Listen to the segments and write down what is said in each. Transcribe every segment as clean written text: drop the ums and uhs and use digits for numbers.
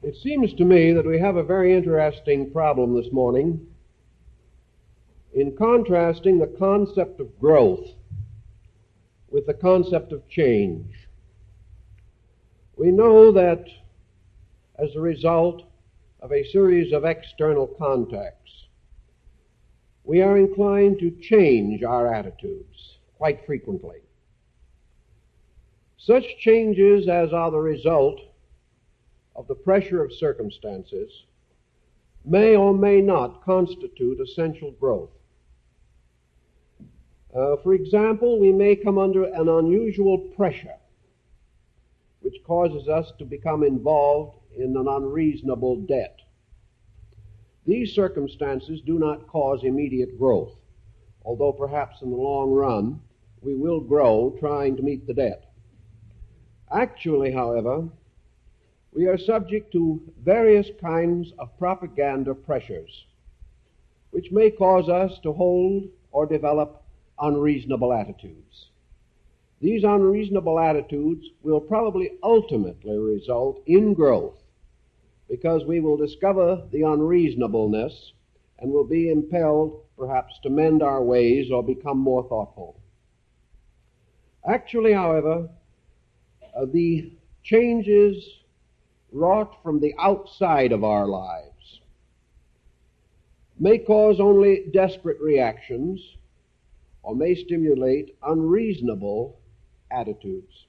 It seems to me that we have a very interesting problem this morning in contrasting the concept of growth with the concept of change. We know that as a result of a series of external contacts, we are inclined to change our attitudes quite frequently. Such changes as are the result of the pressure of circumstances may or may not constitute essential growth. For example, we may come under an unusual pressure which causes us to become involved in an unreasonable debt. These circumstances do not cause immediate growth, although perhaps in the long run we will grow trying to meet the debt. Actually, however, we are subject to various kinds of propaganda pressures which may cause us to hold or develop unreasonable attitudes. These unreasonable attitudes will probably ultimately result in growth because we will discover the unreasonableness and will be impelled perhaps to mend our ways or become more thoughtful. Actually, however, the changes wrought from the outside of our lives may cause only desperate reactions or may stimulate unreasonable attitudes.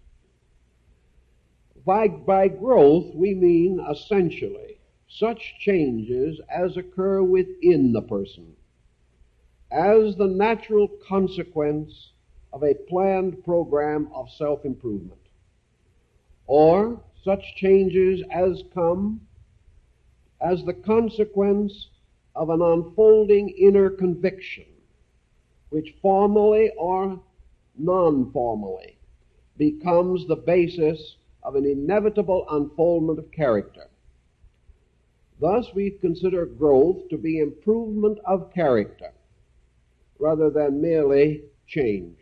By growth, we mean essentially such changes as occur within the person as the natural consequence of a planned program of self-improvement, or such changes as come as the consequence of an unfolding inner conviction which formally or non-formally becomes the basis of an inevitable unfoldment of character. Thus, we consider growth to be improvement of character rather than merely change.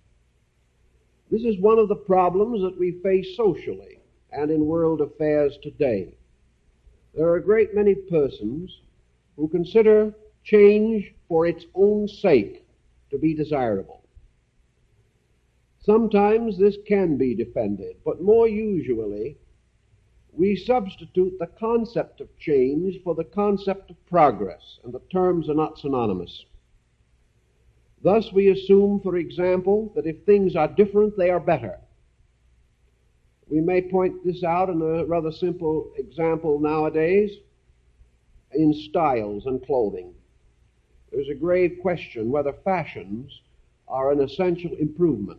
This is one of the problems that we face socially and in world affairs today. There are a great many persons who consider change for its own sake to be desirable. Sometimes this can be defended, but more usually we substitute the concept of change for the concept of progress, and the terms are not synonymous. Thus we assume, for example, that if things are different, they are better. We may point this out in a rather simple example nowadays in styles and clothing. There's a grave question whether fashions are an essential improvement.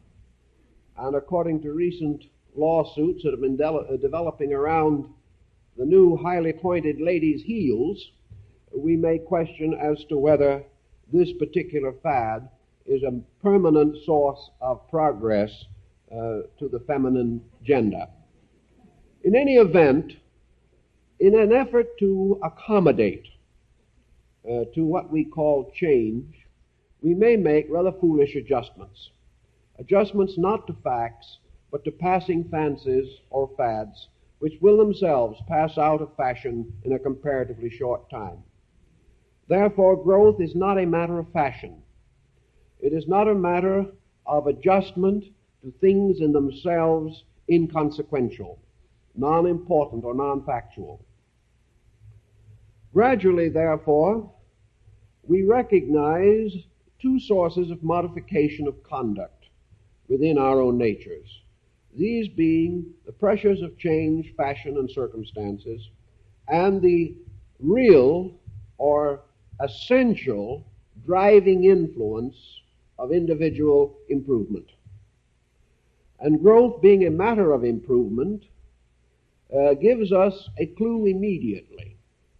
And according to recent lawsuits that have been developing around the new highly pointed ladies' heels, we may question as to whether this particular fad is a permanent source of progress to the feminine gender. In any event, in an effort to accommodate to what we call change, we may make rather foolish adjustments. Adjustments not to facts, but to passing fancies or fads, which will themselves pass out of fashion in a comparatively short time. Therefore, growth is not a matter of fashion. It is not a matter of adjustment to things in themselves inconsequential, non-important, or non-factual. Gradually, therefore, we recognize two sources of modification of conduct within our own natures, these being the pressures of change, fashion, and circumstances, and the real or essential driving influence of individual improvement. And growth, being a matter of improvement, gives us a clue immediately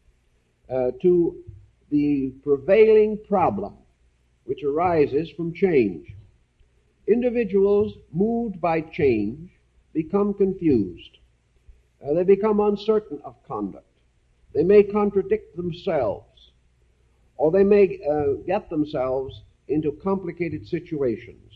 to the prevailing problem which arises from change. Individuals moved by change become confused. They become uncertain of conduct. They may contradict themselves, or they may get themselves into complicated situations.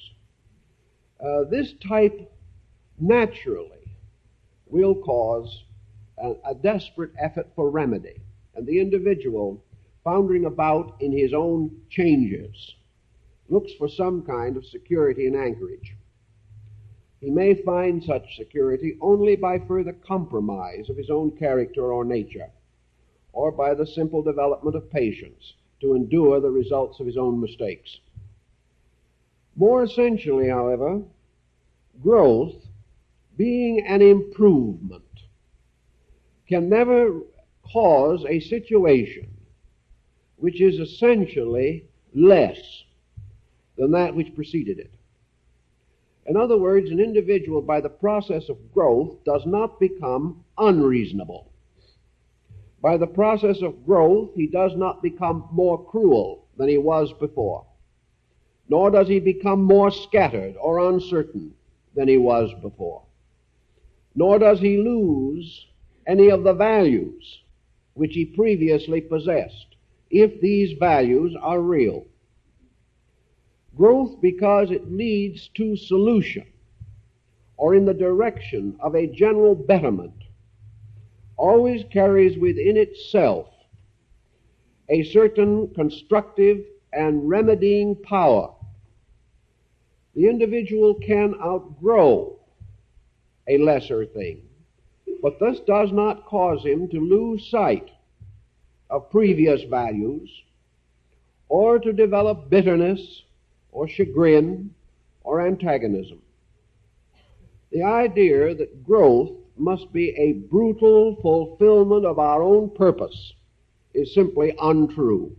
This type naturally will cause a desperate effort for remedy, and the individual, floundering about in his own changes, looks for some kind of security and anchorage. He may find such security only by further compromise of his own character or nature, or by the simple development of patience to endure the results of his own mistakes. More essentially, however, growth, being an improvement, can never cause a situation which is essentially less than that which preceded it. In other words, an individual, by the process of growth, does not become unreasonable. By the process of growth, he does not become more cruel than he was before, nor does he become more scattered or uncertain than he was before, nor does he lose any of the values which he previously possessed, if these values are real. Growth, because it leads to solution, or in the direction of a general betterment, always carries within itself a certain constructive and remedying power. The individual can outgrow a lesser thing, but this does not cause him to lose sight of previous values, or to develop bitterness or chagrin or antagonism. The idea that growth must be a brutal fulfillment of our own purpose is simply untrue.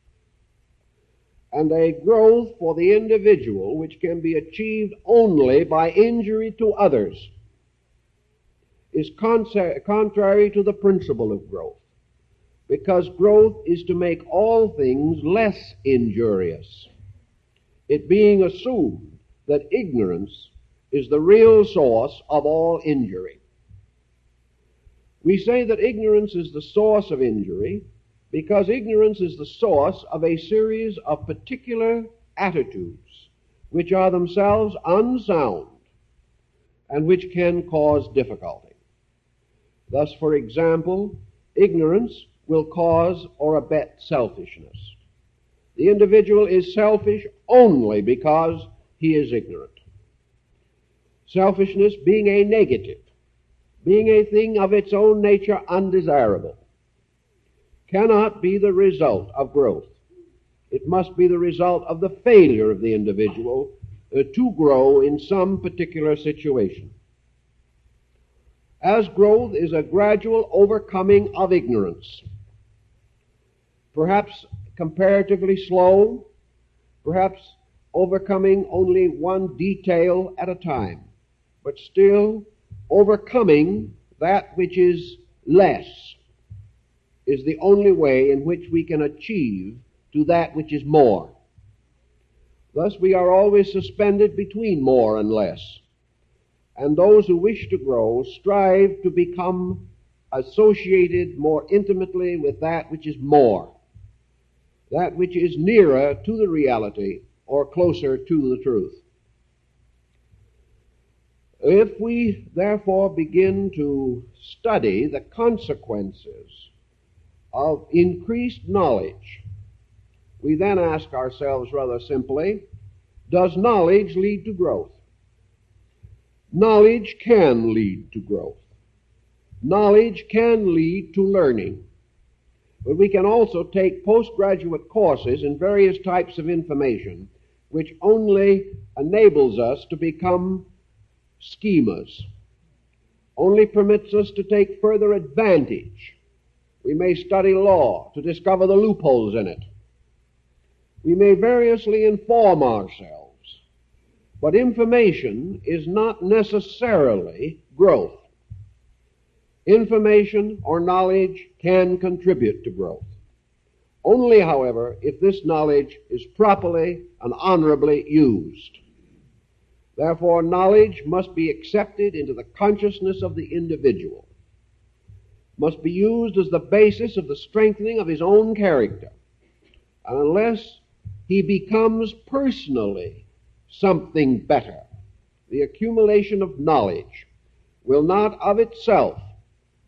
And a growth for the individual which can be achieved only by injury to others is contrary to the principle of growth, because growth is to make all things less injurious, it being assumed that ignorance is the real source of all injury. We say that ignorance is the source of injury because ignorance is the source of a series of particular attitudes which are themselves unsound and which can cause difficulty. Thus, for example, ignorance will cause or abet selfishness. The individual is selfish only because he is ignorant. Selfishness being a negative, being a thing of its own nature undesirable, cannot be the result of growth. It must be the result of the failure of the individual to grow in some particular situation. As growth is a gradual overcoming of ignorance, perhaps comparatively slow, perhaps overcoming only one detail at a time, but still overcoming that which is less is the only way in which we can achieve to that which is more. Thus we are always suspended between more and less, and those who wish to grow strive to become associated more intimately with that which is more, that which is nearer to the reality or closer to the truth. If we therefore begin to study the consequences of increased knowledge, we then ask ourselves rather simply, does knowledge lead to growth? Knowledge can lead to growth. Knowledge can lead to learning. But we can also take postgraduate courses in various types of information, which only enables us to become schemers, only permits us to take further advantage. We may study law to discover the loopholes in it. We may variously inform ourselves, but information is not necessarily growth. Information or knowledge can contribute to growth. Only, however, if this knowledge is properly and honorably used. Therefore, knowledge must be accepted into the consciousness of the individual, must be used as the basis of the strengthening of his own character. And unless he becomes personally something better, the accumulation of knowledge will not of itself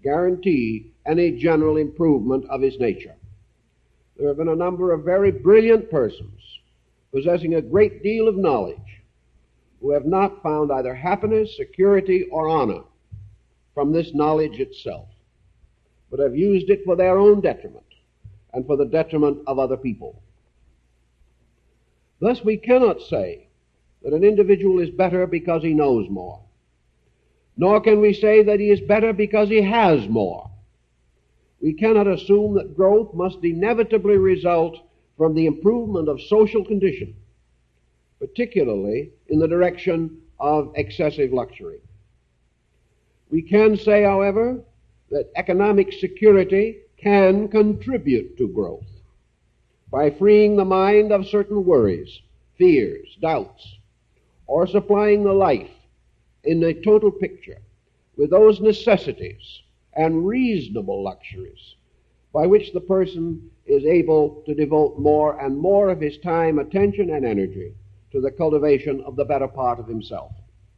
guarantee any general improvement of his nature. There have been a number of very brilliant persons possessing a great deal of knowledge who have not found either happiness, security, or honor from this knowledge itself, but have used it for their own detriment and for the detriment of other people. Thus, we cannot say that an individual is better because he knows more, nor can we say that he is better because he has more. We cannot assume that growth must inevitably result from the improvement of social condition, particularly in the direction of excessive luxury. We can say, however, that economic security can contribute to growth by freeing the mind of certain worries, fears, doubts, or supplying the life in a total picture with those necessities and reasonable luxuries by which the person is able to devote more and more of his time, attention, and energy to the cultivation of the better part of himself.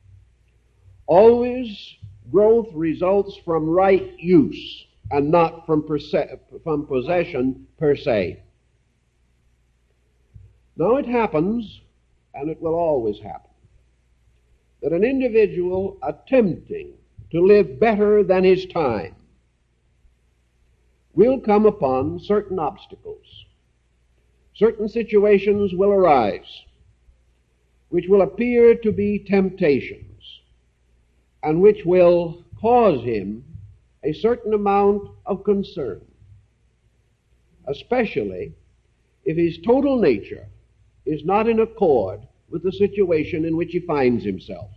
Always, growth results from right use and not from possession per se. Now it happens, and it will always happen, that an individual attempting to live better than his time will come upon certain obstacles. Certain situations will arise which will appear to be temptations and which will cause him a certain amount of concern, especially if his total nature is not in accord with the situation in which he finds himself.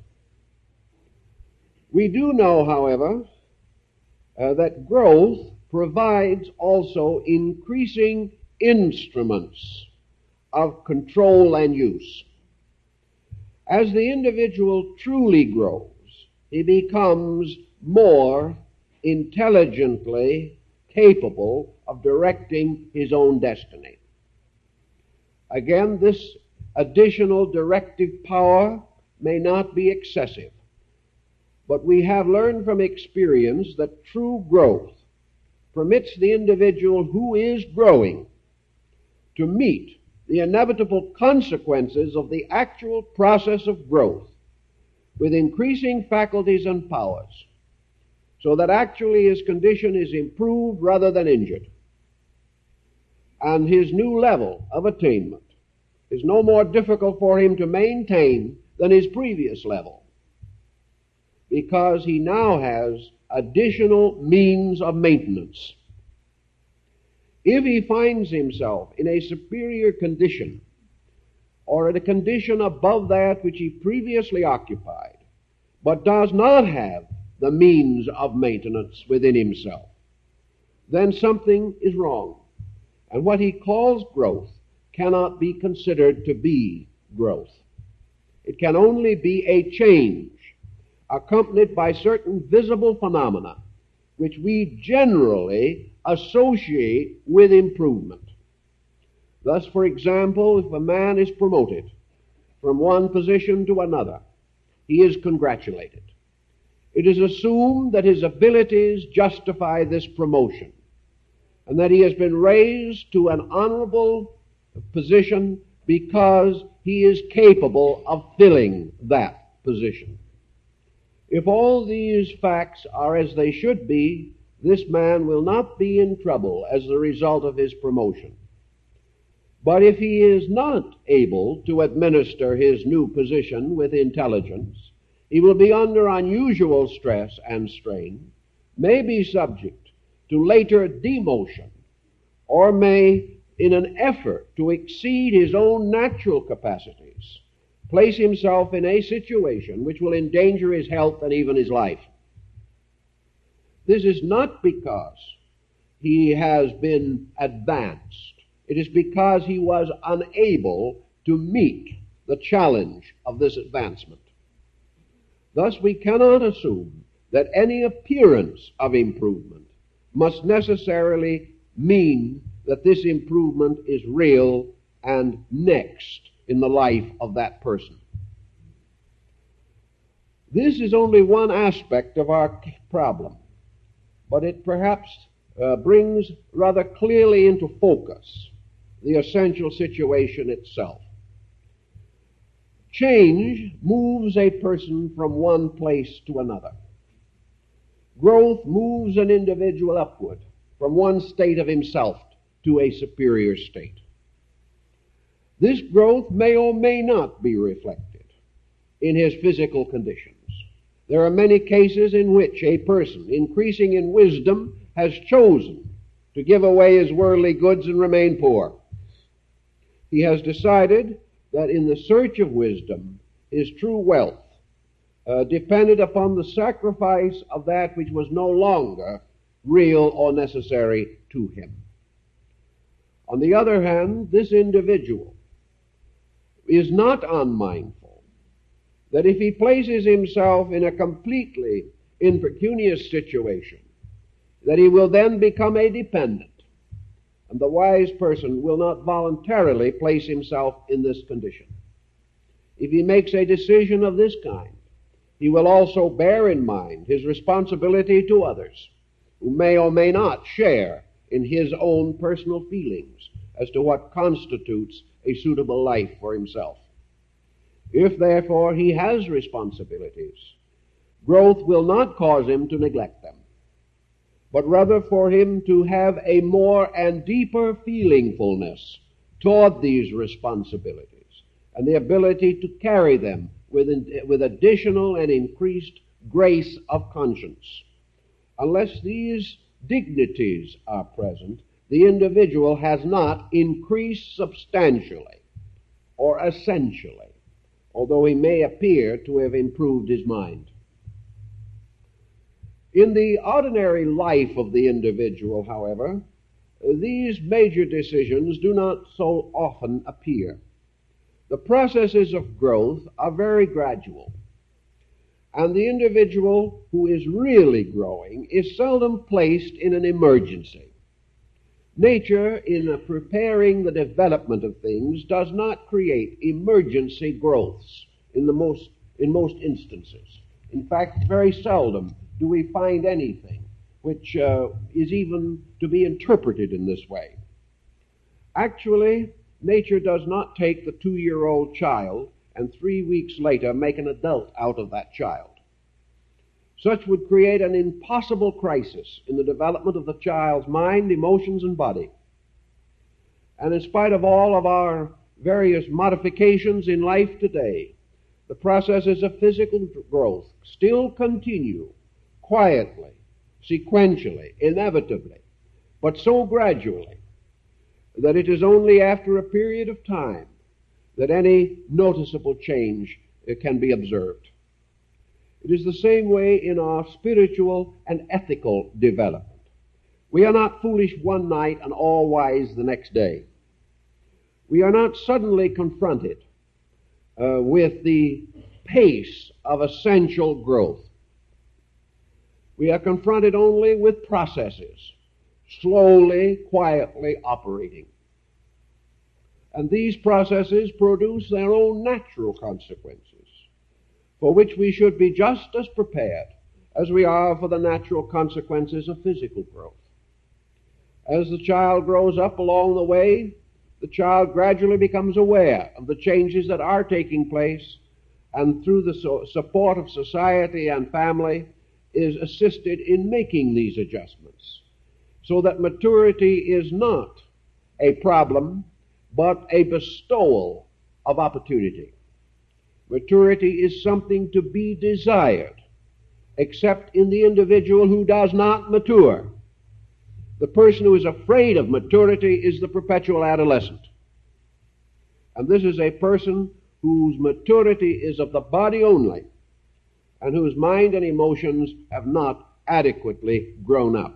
We do know, however, that growth provides also increasing instruments of control and use. As the individual truly grows, he becomes more intelligently capable of directing his own destiny. Again, this additional directive power may not be excessive, but we have learned from experience that true growth permits the individual who is growing to meet the inevitable consequences of the actual process of growth with increasing faculties and powers, so that actually his condition is improved rather than injured, and his new level of attainment is no more difficult for him to maintain than his previous level, because he now has additional means of maintenance. If he finds himself in a superior condition, or at a condition above that which he previously occupied, but does not have the means of maintenance within himself, then something is wrong, and what he calls growth cannot be considered to be growth. It can only be a change accompanied by certain visible phenomena which we generally associate with improvement. Thus, for example, if a man is promoted from one position to another, he is congratulated. It is assumed that his abilities justify this promotion, and that he has been raised to an honorable position because he is capable of filling that position. If all these facts are as they should be, this man will not be in trouble as the result of his promotion. But if he is not able to administer his new position with intelligence, he will be under unusual stress and strain, may be subject to later demotion, or may, in an effort to exceed his own natural capacities, place himself in a situation which will endanger his health and even his life. This is not because he has been advanced. It is because he was unable to meet the challenge of this advancement. Thus, we cannot assume that any appearance of improvement must necessarily mean that this improvement is real and next in the life of that person. This is only one aspect of our problem, but it perhaps brings rather clearly into focus the essential situation itself. Change moves a person from one place to another. Growth moves an individual upward from one state of himself to a superior state. This growth may or may not be reflected in his physical conditions. There are many cases in which a person, increasing in wisdom, has chosen to give away his worldly goods and remain poor. He has decided that in the search of wisdom, his true wealth depended upon the sacrifice of that which was no longer real or necessary to him. On the other hand, this individual is not unmindful that if he places himself in a completely impecunious situation, that he will then become a dependent. And the wise person will not voluntarily place himself in this condition. If he makes a decision of this kind, he will also bear in mind his responsibility to others who may or may not share in his own personal feelings as to what constitutes a suitable life for himself. If, therefore, he has responsibilities, growth will not cause him to neglect them, but rather for him to have a more and deeper feelingfulness toward these responsibilities and the ability to carry them with additional and increased grace of conscience. Unless these dignities are present, the individual has not increased substantially or essentially, although he may appear to have improved his mind. In the ordinary life of the individual, however, these major decisions do not so often appear. The processes of growth are very gradual, and the individual who is really growing is seldom placed in an emergency. Nature, in preparing the development of things, does not create emergency growths in most instances. In fact, very seldom do we find anything which is even to be interpreted in this way. Actually, nature does not take the 2-year-old child and 3 weeks later make an adult out of that child. Such would create an impossible crisis in the development of the child's mind, emotions, and body. And in spite of all of our various modifications in life today, the processes of physical growth still continue quietly, sequentially, inevitably, but so gradually that it is only after a period of time that any noticeable change can be observed. It is the same way in our spiritual and ethical development. We are not foolish one night and all wise the next day. We are not suddenly confronted with the pace of essential growth. We are confronted only with processes, slowly, quietly operating. And these processes produce their own natural consequences, for which we should be just as prepared as we are for the natural consequences of physical growth. As the child grows up along the way, the child gradually becomes aware of the changes that are taking place, and through the support of society and family is assisted in making these adjustments, so that maturity is not a problem, but a bestowal of opportunity. Maturity is something to be desired, except in the individual who does not mature. The person who is afraid of maturity is the perpetual adolescent. And this is a person whose maturity is of the body only, and whose mind and emotions have not adequately grown up.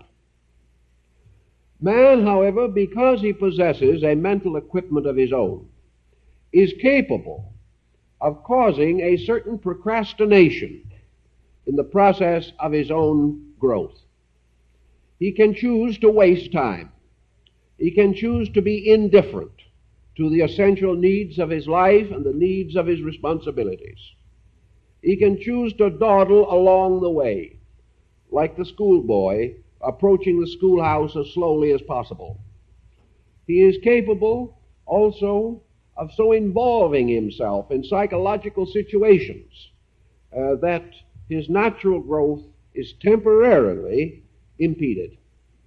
Man, however, because he possesses a mental equipment of his own, is capable of causing a certain procrastination in the process of his own growth. He can choose to waste time. He can choose to be indifferent to the essential needs of his life and the needs of his responsibilities. He can choose to dawdle along the way, like the schoolboy approaching the schoolhouse as slowly as possible. He is capable also of so involving himself in psychological situations that his natural growth is temporarily impeded.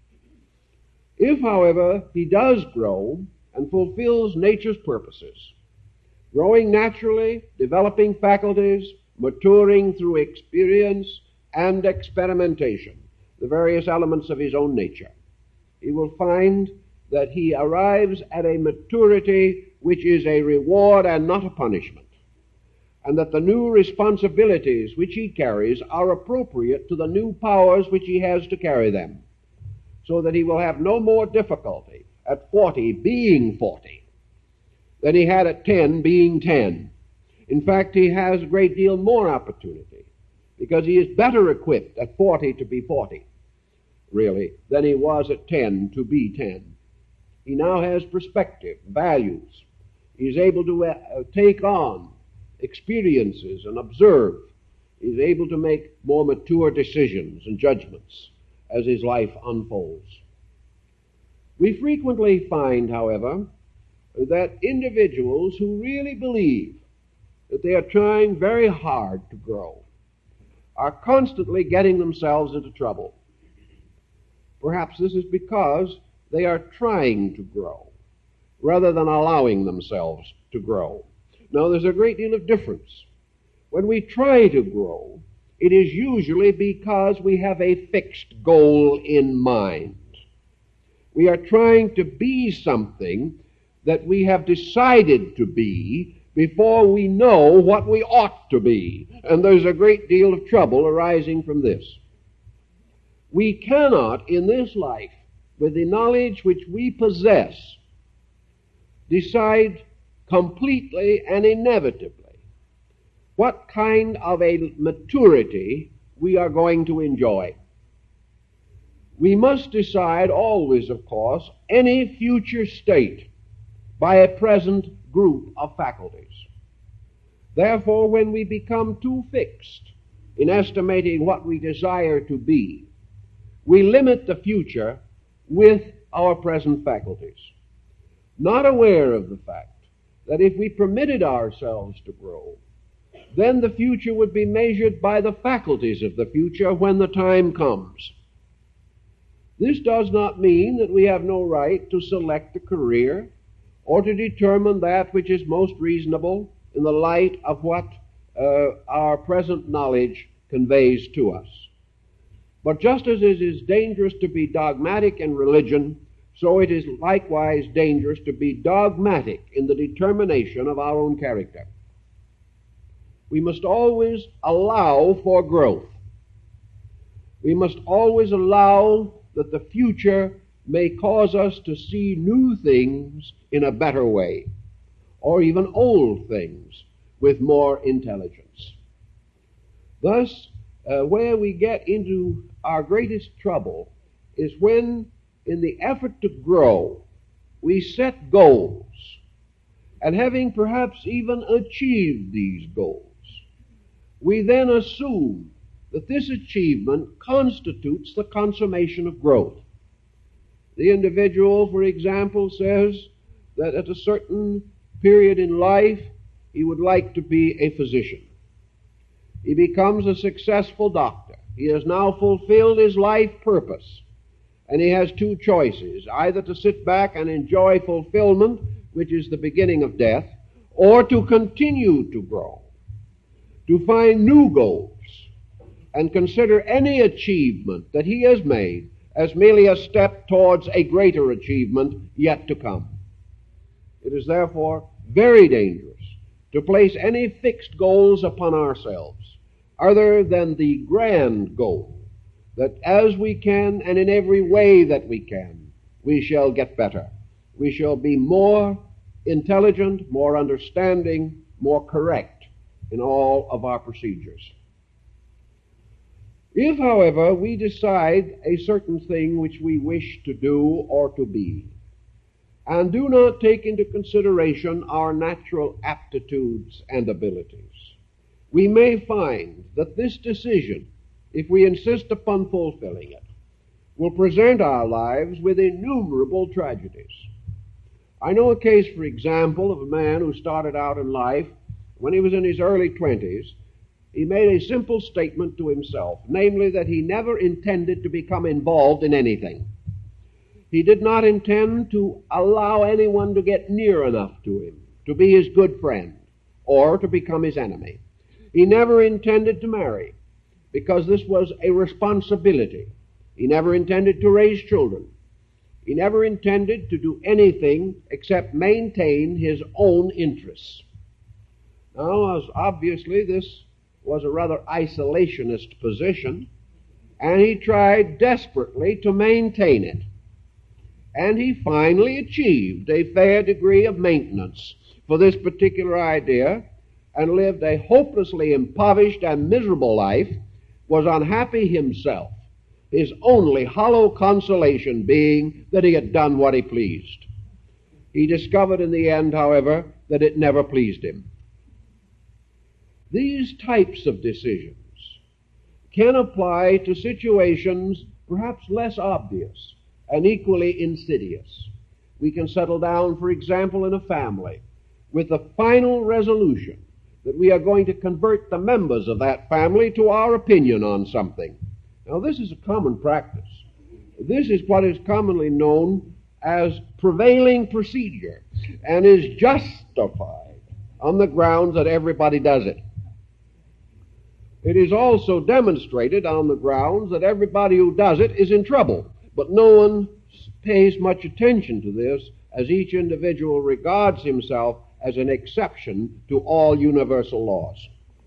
If, however, he does grow and fulfills nature's purposes, growing naturally, developing faculties, maturing through experience and experimentation, the various elements of his own nature, he will find that he arrives at a maturity which is a reward and not a punishment, and that the new responsibilities which he carries are appropriate to the new powers which he has to carry them, so that he will have no more difficulty at 40 being 40 than he had at 10 being 10. In fact, he has a great deal more opportunity, because he is better equipped at 40 to be 40, really, than he was at 10 to be 10. He now has perspective, values. He is able to take on experiences and observe. He is able to make more mature decisions and judgments as his life unfolds. We frequently find, however, that individuals who really believe that they are trying very hard to grow are constantly getting themselves into trouble. Perhaps this is because they are trying to grow rather than allowing themselves to grow. Now, there's a great deal of difference. When we try to grow, it is usually because we have a fixed goal in mind. We are trying to be something that we have decided to be before we know what we ought to be. And there's a great deal of trouble arising from this. We cannot, in this life, with the knowledge which we possess, decide completely and inevitably what kind of a maturity we are going to enjoy. We must decide always, of course, any future state by a present group of faculties. Therefore, when we become too fixed in estimating what we desire to be, we limit the future with our present faculties, not aware of the fact that if we permitted ourselves to grow, then the future would be measured by the faculties of the future when the time comes. This does not mean that we have no right to select a career or to determine that which is most reasonable in the light of what our present knowledge conveys to us. But just as it is dangerous to be dogmatic in religion, so it is likewise dangerous to be dogmatic in the determination of our own character. We must always allow for growth. We must always allow that the future may cause us to see new things in a better way, or even old things with more intelligence. Thus, where we get into our greatest trouble is when, in the effort to grow, we set goals, and having perhaps even achieved these goals, we then assume that this achievement constitutes the consummation of growth. The individual, for example, says that at a certain period in life he would like to be a physician. He becomes a successful doctor. He has now fulfilled his life purpose, and he has two choices: either to sit back and enjoy fulfillment, which is the beginning of death, or to continue to grow, to find new goals, and consider any achievement that he has made as merely a step towards a greater achievement yet to come. It is therefore very dangerous to place any fixed goals upon ourselves other than the grand goal that as we can and in every way that we can, we shall get better. We shall be more intelligent, more understanding, more correct in all of our procedures. If, however, we decide a certain thing which we wish to do or to be, and do not take into consideration our natural aptitudes and abilities, we may find that this decision, if we insist upon fulfilling it, will present our lives with innumerable tragedies. I know a case, for example, of a man who started out in life when he was in his early 20s. He made a simple statement to himself, namely that he never intended to become involved in anything. He did not intend to allow anyone to get near enough to him, to be his good friend, or to become his enemy. He never intended to marry, because this was a responsibility. He never intended to raise children. He never intended to do anything except maintain his own interests. Now, as obviously this was a rather isolationist position, and he tried desperately to maintain it. And he finally achieved a fair degree of maintenance for this particular idea, and lived a hopelessly impoverished and miserable life, was unhappy himself, his only hollow consolation being that he had done what he pleased. He discovered in the end, however, that it never pleased him. These types of decisions can apply to situations perhaps less obvious and equally insidious. We can settle down, for example, in a family with the final resolution that we are going to convert the members of that family to our opinion on something. Now, this is a common practice. This is what is commonly known as prevailing procedure and is justified on the grounds that everybody does it. It is also demonstrated on the grounds that everybody who does it is in trouble, but no one pays much attention to this, as each individual regards himself as an exception to all universal laws.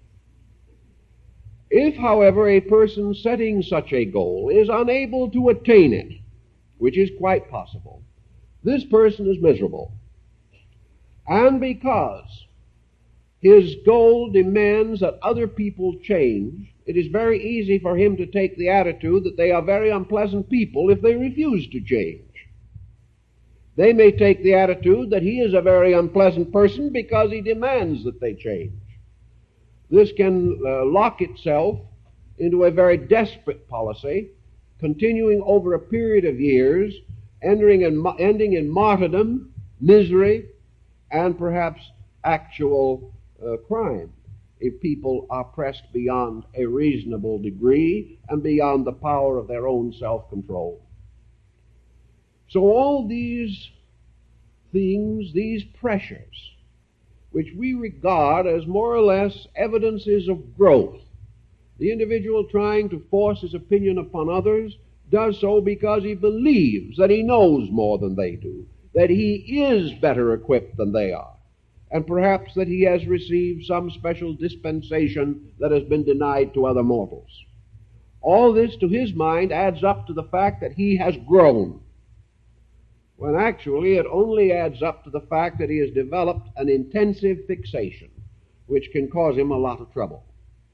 If, however, a person setting such a goal is unable to attain it, which is quite possible, this person is miserable. And because his goal demands that other people change, it is very easy for him to take the attitude that they are very unpleasant people if they refuse to change. They may take the attitude that he is a very unpleasant person because he demands that they change. This can lock itself into a very desperate policy, continuing over a period of years, ending in martyrdom, misery, and perhaps actual crime, if people are pressed beyond a reasonable degree and beyond the power of their own self-control. So all these things, these pressures, which we regard as more or less evidences of growth, the individual trying to force his opinion upon others does so because he believes that he knows more than they do, that he is better equipped than they are, and perhaps that he has received some special dispensation that has been denied to other mortals. All this, to his mind, adds up to the fact that he has grown, when actually it only adds up to the fact that he has developed an intensive fixation, which can cause him a lot of trouble.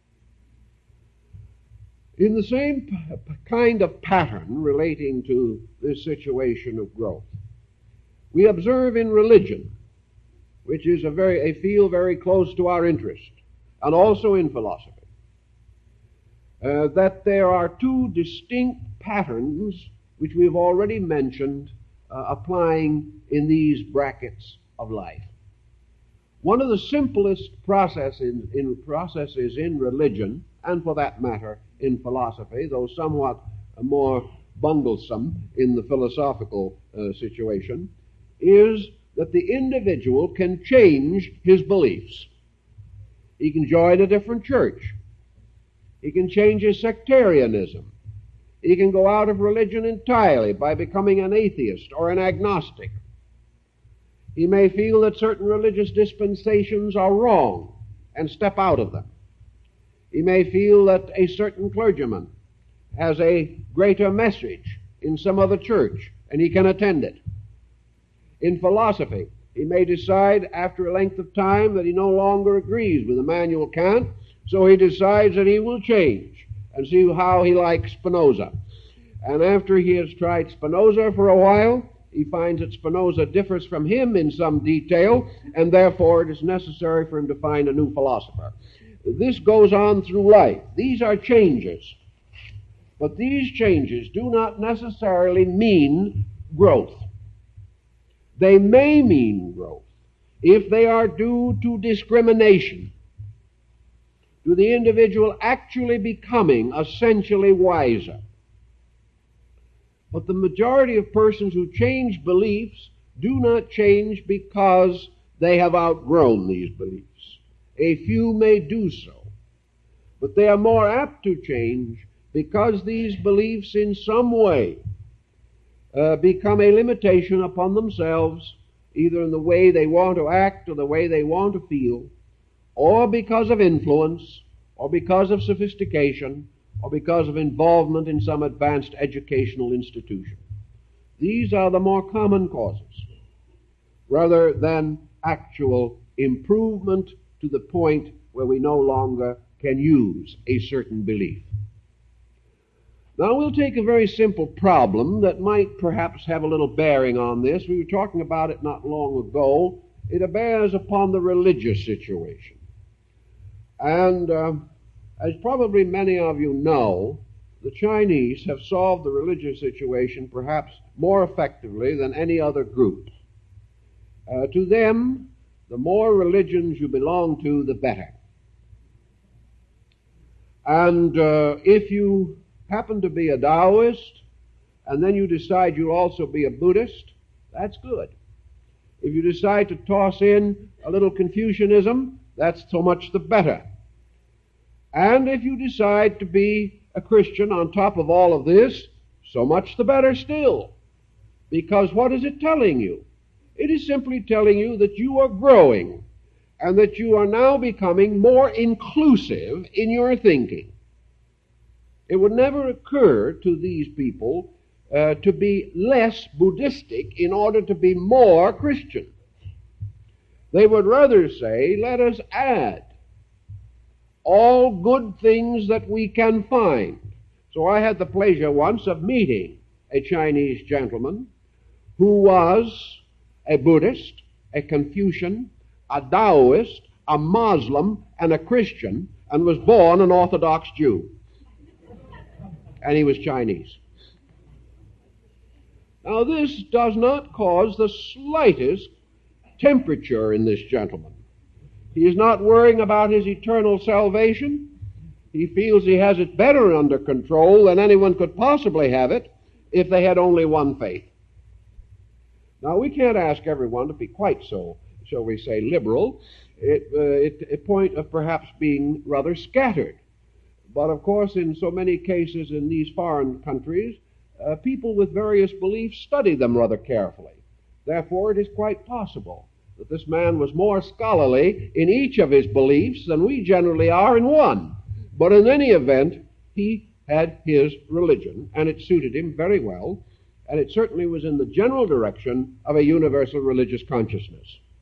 In the same kind of pattern relating to this situation of growth, we observe in religion, which is a field very close to our interest, and also in philosophy, that there are two distinct patterns which we have already mentioned applying in these brackets of life. One of the simplest processes in religion, and for that matter in philosophy, though somewhat more bunglesome in the philosophical situation, is that the individual can change his beliefs. He can join a different church. He can change his sectarianism. He can go out of religion entirely by becoming an atheist or an agnostic. He may feel that certain religious dispensations are wrong and step out of them. He may feel that a certain clergyman has a greater message in some other church and he can attend it. In philosophy, he may decide after a length of time that he no longer agrees with Immanuel Kant, so he decides that he will change and see how he likes Spinoza. And after he has tried Spinoza for a while, he finds that Spinoza differs from him in some detail, and therefore it is necessary for him to find a new philosopher. This goes on through life. These are changes. But these changes do not necessarily mean growth. They may mean growth if they are due to discrimination, to the individual actually becoming essentially wiser. But the majority of persons who change beliefs do not change because they have outgrown these beliefs. A few may do so, but they are more apt to change because these beliefs in some way become a limitation upon themselves, either in the way they want to act or the way they want to feel, or because of influence, or because of sophistication, or because of involvement in some advanced educational institution. These are the more common causes, rather than actual improvement to the point where we no longer can use a certain belief. Now we'll take a very simple problem that might perhaps have a little bearing on this. We were talking about it not long ago. It bears upon the religious situation. And as probably many of you know, the Chinese have solved the religious situation perhaps more effectively than any other group. To them, the more religions you belong to, the better. And if you happen to be a Taoist, and then you decide you'll also be a Buddhist, that's good. If you decide to toss in a little Confucianism, that's so much the better. And if you decide to be a Christian on top of all of this, so much the better still. Because what is it telling you? It is simply telling you that you are growing, and that you are now becoming more inclusive in your thinking. It would never occur to these people to be less Buddhistic in order to be more Christian. They would rather say, let us add all good things that we can find. So I had the pleasure once of meeting a Chinese gentleman who was a Buddhist, a Confucian, a Taoist, a Muslim, and a Christian, and was born an Orthodox Jew. And he was Chinese. Now this does not cause the slightest temperature in this gentleman. He is not worrying about his eternal salvation. He feels he has it better under control than anyone could possibly have it if they had only one faith. Now we can't ask everyone to be quite so, shall we say, liberal. A point of perhaps being rather scattered. But of course, in so many cases in these foreign countries, people with various beliefs study them rather carefully. Therefore, it is quite possible that this man was more scholarly in each of his beliefs than we generally are in one. But in any event, he had his religion, and it suited him very well, and it certainly was in the general direction of a universal religious consciousness.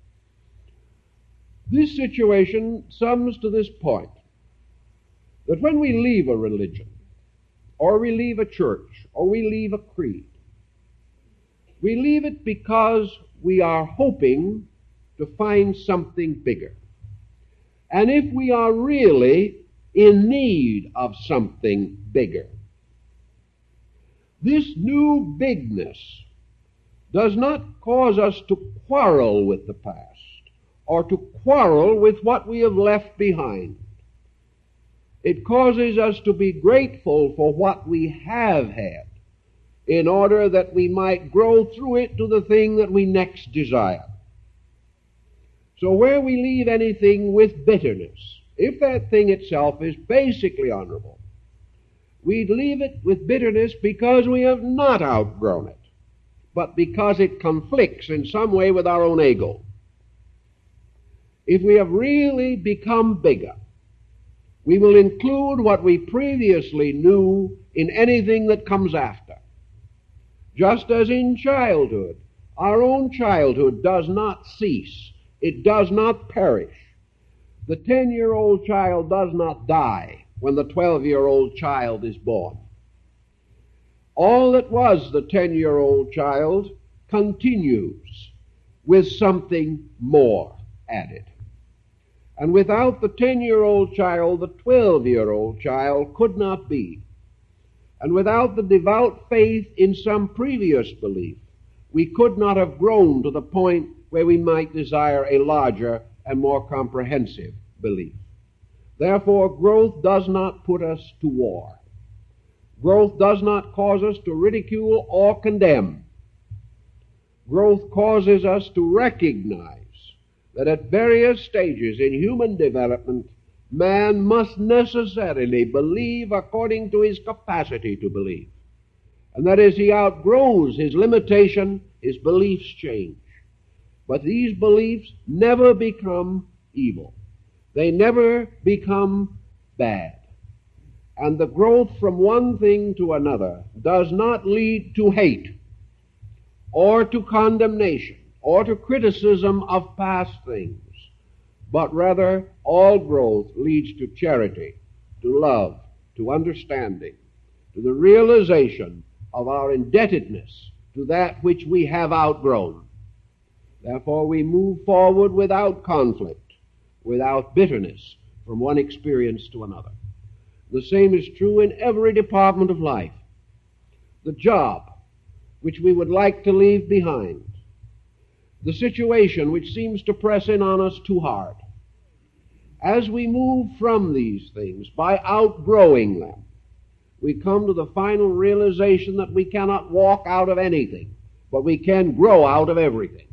This situation sums to this point, that when we leave a religion, or we leave a church, or we leave a creed, we leave it because we are hoping to find something bigger. And if we are really in need of something bigger, this new bigness does not cause us to quarrel with the past, or to quarrel with what we have left behind. It causes us to be grateful for what we have had, in order that we might grow through it to the thing that we next desire. So where we leave anything with bitterness, if that thing itself is basically honorable, we leave it with bitterness because we have not outgrown it, but because it conflicts in some way with our own ego. If we have really become bigger, we will include what we previously knew in anything that comes after. Just as in childhood, our own childhood does not cease. It does not perish. The 10-year-old child does not die when the 12-year-old child is born. All that was the 10-year-old child continues with something more added. And without the 10-year-old child, the 12-year-old child could not be. And without the devout faith in some previous belief, we could not have grown to the point where we might desire a larger and more comprehensive belief. Therefore, growth does not put us to war. Growth does not cause us to ridicule or condemn. Growth causes us to recognize that at various stages in human development, man must necessarily believe according to his capacity to believe. And that as he outgrows his limitation, his beliefs change. But these beliefs never become evil. They never become bad. And the growth from one thing to another does not lead to hate or to condemnation or to criticism of past things, but rather all growth leads to charity, to love, to understanding, to the realization of our indebtedness to that which we have outgrown. Therefore, we move forward without conflict, without bitterness from one experience to another. The same is true in every department of life. The job which we would like to leave behind, the situation which seems to press in on us too hard. As we move from these things by outgrowing them, we come to the final realization that we cannot walk out of anything, but we can grow out of everything.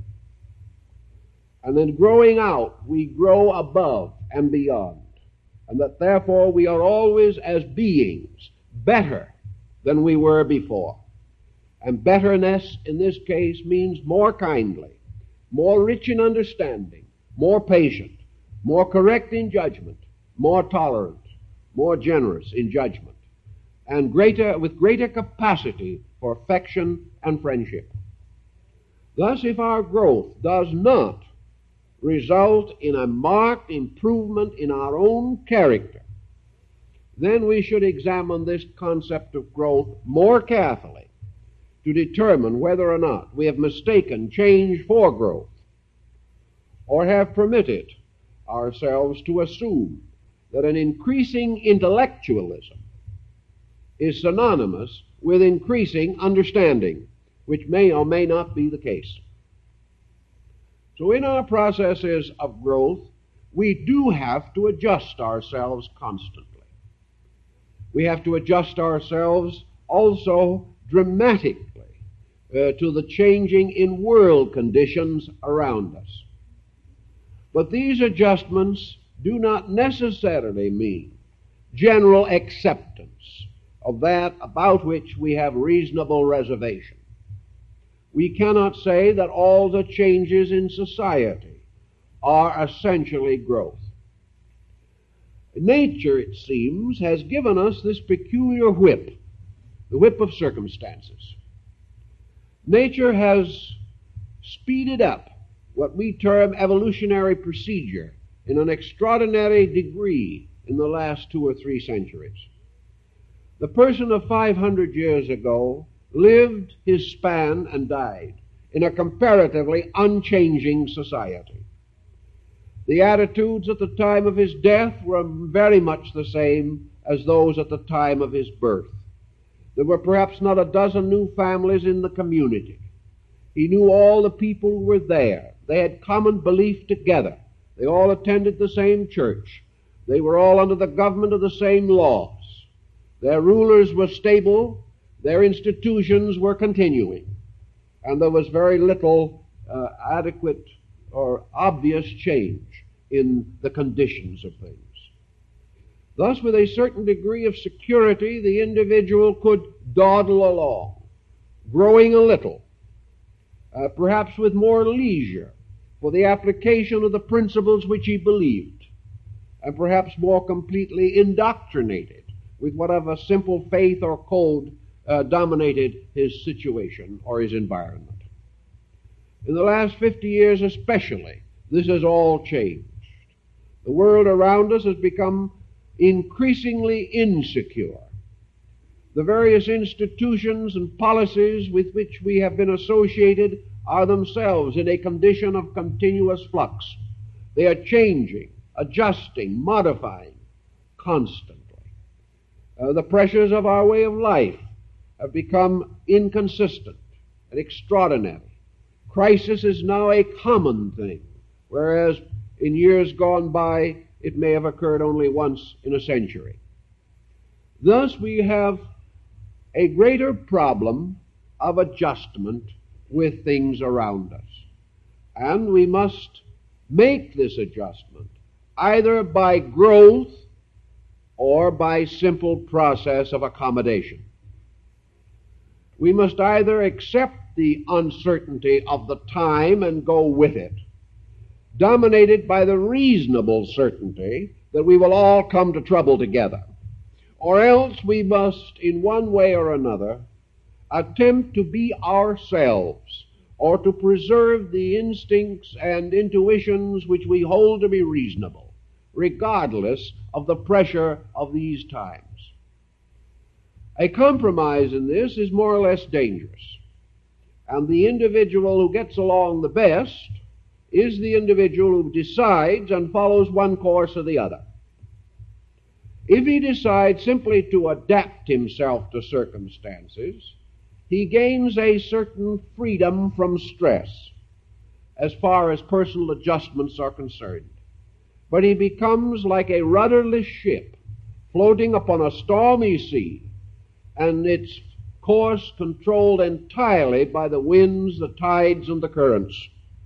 And then growing out, we grow above and beyond. And that therefore we are always as beings better than we were before. And betterness in this case means more kindly, more rich in understanding, more patient, more correct in judgment, more tolerant, more generous in judgment, and with greater capacity for affection and friendship. Thus, if our growth does not result in a marked improvement in our own character, then we should examine this concept of growth more carefully to determine whether or not we have mistaken change for growth, or have permitted ourselves to assume that an increasing intellectualism is synonymous with increasing understanding, which may or may not be the case. So in our processes of growth, we do have to adjust ourselves constantly. We have to adjust ourselves also dramatically to the changing in world conditions around us. But these adjustments do not necessarily mean general acceptance of that about which we have reasonable reservation. We cannot say that all the changes in society are essentially growth. Nature, it seems, has given us this peculiar whip, the whip of circumstances. Nature has speeded up what we term evolutionary procedure in an extraordinary degree in the last 2 or 3 centuries. The person of 500 years ago lived his span and died in a comparatively unchanging society. The attitudes at the time of his death were very much the same as those at the time of his birth. There were perhaps not a dozen new families in the community. He knew all the people who were there. They had common belief together. They all attended the same church. They were all under the government of the same laws. Their rulers were stable. Their institutions were continuing. And there was very little adequate or obvious change in the conditions of things. Thus, with a certain degree of security, the individual could dawdle along, growing a little, perhaps with more leisure for the application of the principles which he believed, and perhaps more completely indoctrinated with whatever simple faith or code dominated his situation or his environment. In the last 50 years especially, this has all changed. The world around us has become increasingly insecure. The various institutions and policies with which we have been associated are themselves in a condition of continuous flux. They are changing, adjusting, modifying constantly. The pressures of our way of life have become inconsistent and extraordinary. Crisis is now a common thing, whereas in years gone by it may have occurred only once in a century. Thus we have a greater problem of adjustment with things around us. And we must make this adjustment either by growth or by simple process of accommodation. We must either accept the uncertainty of the time and go with it, dominated by the reasonable certainty that we will all come to trouble together, or else we must, in one way or another, attempt to be ourselves, or to preserve the instincts and intuitions which we hold to be reasonable, regardless of the pressure of these times. A compromise in this is more or less dangerous, and the individual who gets along the best is the individual who decides and follows one course or the other. If he decides simply to adapt himself to circumstances, he gains a certain freedom from stress as far as personal adjustments are concerned. But he becomes like a rudderless ship floating upon a stormy sea, and its course controlled entirely by the winds, the tides, and the currents.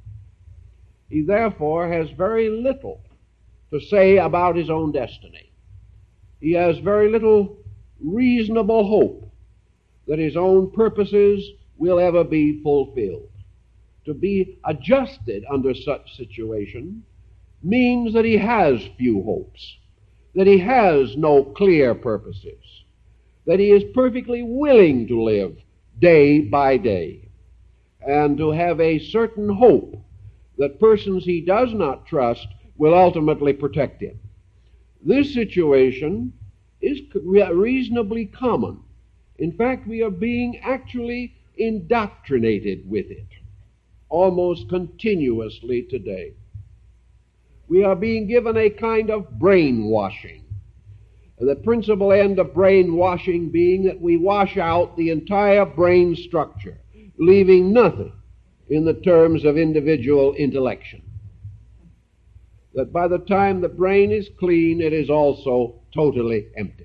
He therefore has very little to say about his own destiny. He has very little reasonable hope that his own purposes will ever be fulfilled. To be adjusted under such situation means that he has few hopes, that he has no clear purposes, that he is perfectly willing to live day by day, and to have a certain hope that persons he does not trust will ultimately protect him. This situation is reasonably common. In fact, we are being actually indoctrinated with it almost continuously today. We are being given a kind of brainwashing. The principal end of brainwashing being that we wash out the entire brain structure, leaving nothing in the terms of individual intellection. That by the time the brain is clean, it is also totally empty.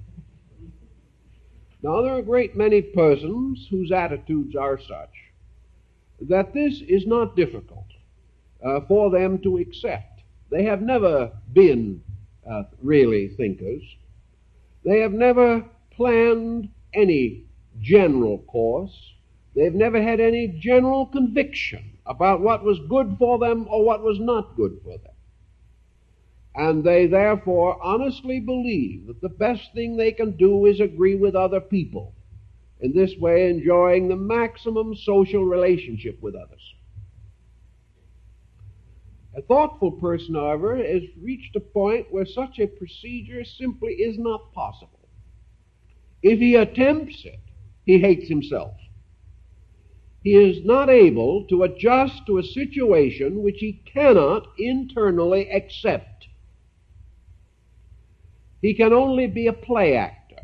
Now, there are a great many persons whose attitudes are such that this is not difficult for them to accept. They have never been really thinkers. They have never planned any general course. They've never had any general conviction about what was good for them or what was not good for them. And they therefore honestly believe that the best thing they can do is agree with other people, in this way enjoying the maximum social relationship with others. A thoughtful person, however, has reached a point where such a procedure simply is not possible. If he attempts it, he hates himself. He is not able to adjust to a situation which he cannot internally accept. He can only be a play actor,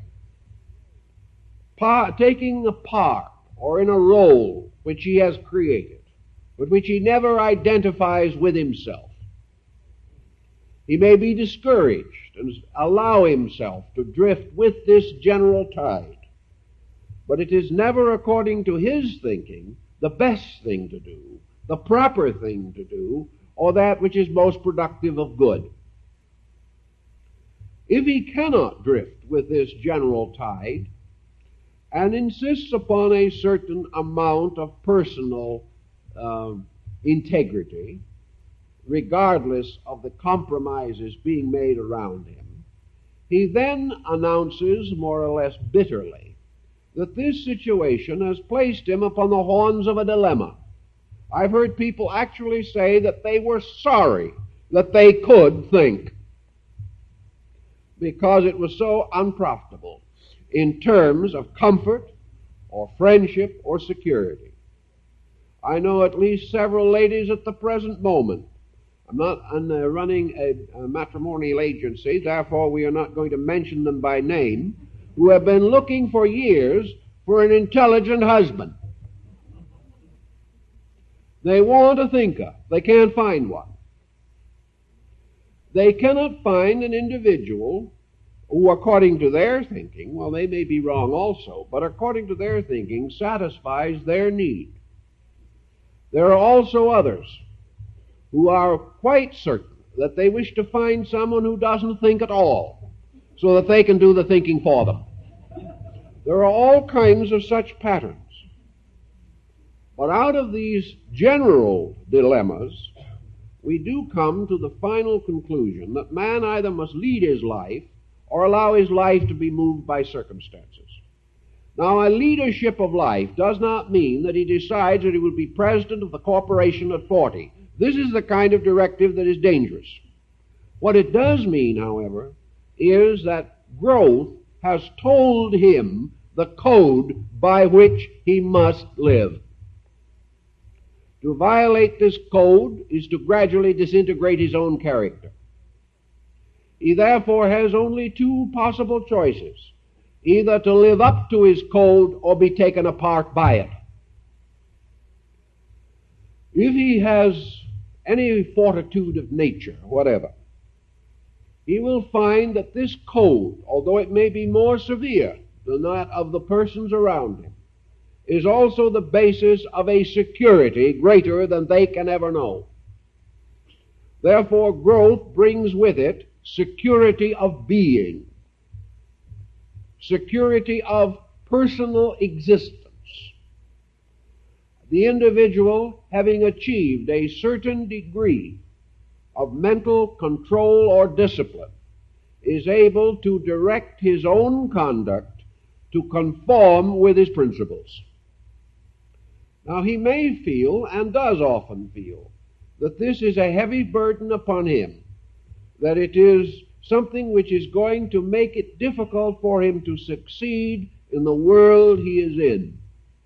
taking a part or in a role which he has created, but which he never identifies with himself. He may be discouraged and allow himself to drift with this general tide, but it is never, according to his thinking, the best thing to do, the proper thing to do, or that which is most productive of good. If he cannot drift with this general tide and insists upon a certain amount of personal integrity, regardless of the compromises being made around him, he then announces more or less bitterly that this situation has placed him upon the horns of a dilemma. I've heard people actually say that they were sorry that they could think, because it was so unprofitable in terms of comfort or friendship or security. I know at least several ladies at the present moment I'm not running a matrimonial agency, therefore we are not going to mention them by name, who have been looking for years for an intelligent husband. They want a thinker. They can't find one. They cannot find an individual who, according to their thinking, well, they may be wrong also, but according to their thinking, satisfies their need. There are also others who are quite certain that they wish to find someone who doesn't think at all, so that they can do the thinking for them. There are all kinds of such patterns. But out of these general dilemmas, we do come to the final conclusion that man either must lead his life or allow his life to be moved by circumstances. Now, a leadership of life does not mean that he decides that he will be president of the corporation at 40. This is the kind of directive that is dangerous. What it does mean, however, is that growth has told him the code by which he must live. To violate this code is to gradually disintegrate his own character. He therefore has only two possible choices: either to live up to his code or be taken apart by it. If he has any fortitude of nature, whatever, he will find that this code, although it may be more severe than that of the persons around him, is also the basis of a security greater than they can ever know. Therefore, growth brings with it security of being, security of personal existence. The individual, having achieved a certain degree of mental control or discipline, is able to direct his own conduct to conform with his principles. Now, he may feel, and does often feel, that this is a heavy burden upon him, that it is something which is going to make it difficult for him to succeed in the world he is in.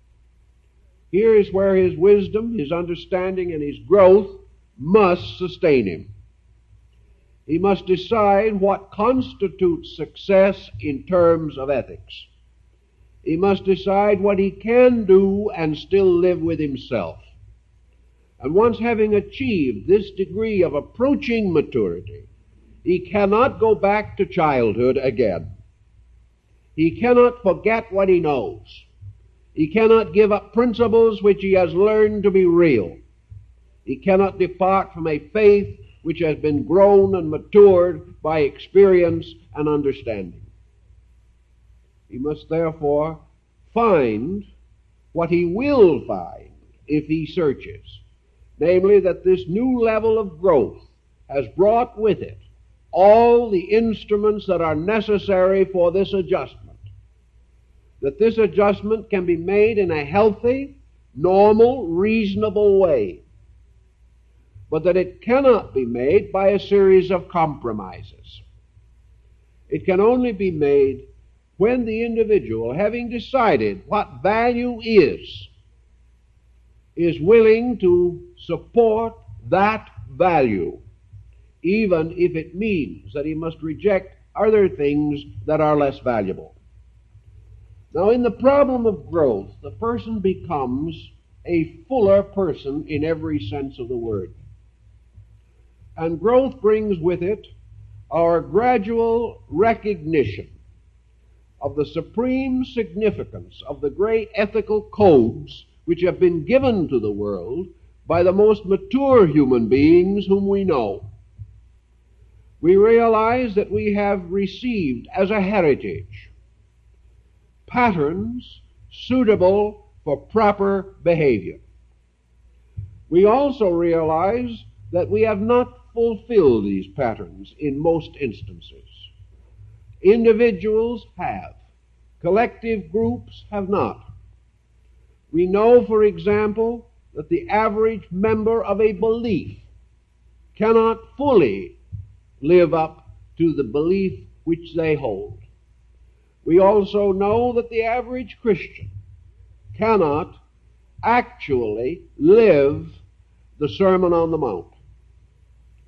Here is where his wisdom, his understanding, and his growth must sustain him. He must decide what constitutes success in terms of ethics. He must decide what he can do and still live with himself. And once having achieved this degree of approaching maturity, he cannot go back to childhood again. He cannot forget what he knows. He cannot give up principles which he has learned to be real. He cannot depart from a faith which has been grown and matured by experience and understanding. He must therefore find what he will find if he searches, namely that this new level of growth has brought with it all the instruments that are necessary for this adjustment, that this adjustment can be made in a healthy, normal, reasonable way, but that it cannot be made by a series of compromises. It can only be made when the individual, having decided what value is willing to support that value, even if it means that he must reject other things that are less valuable. Now, in the problem of growth, the person becomes a fuller person in every sense of the word. And growth brings with it our gradual recognition of the supreme significance of the great ethical codes which have been given to the world by the most mature human beings whom we know. We realize that we have received as a heritage patterns suitable for proper behavior. We also realize that we have not fulfilled these patterns in most instances. Individuals have. Collective groups have not. We know, for example, that the average member of a belief cannot fully live up to the belief which they hold. We also know that the average Christian cannot actually live the Sermon on the Mount.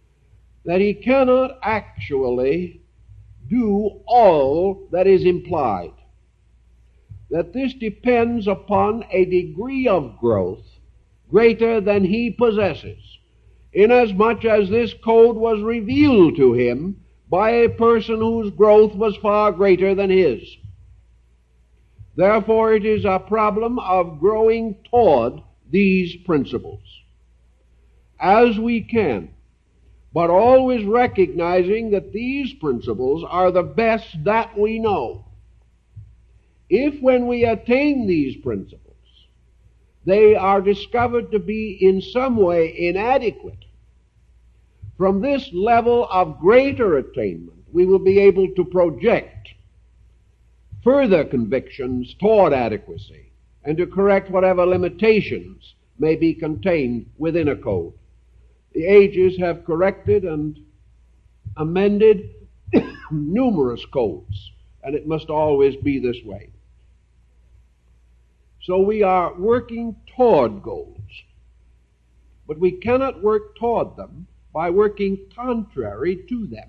that he cannot actually do all that is implied, that this depends upon a degree of growth greater than he possesses, inasmuch as this code was revealed to him by a person whose growth was far greater than his. Therefore, it is a problem of growing toward these principles as we can, but always recognizing that these principles are the best that we know. If when we attain these principles, they are discovered to be in some way inadequate, from this level of greater attainment, we will be able to project further convictions toward adequacy and to correct whatever limitations may be contained within a code. The ages have corrected and amended numerous codes, and it must always be this way. So we are working toward goals, but we cannot work toward them by working contrary to them.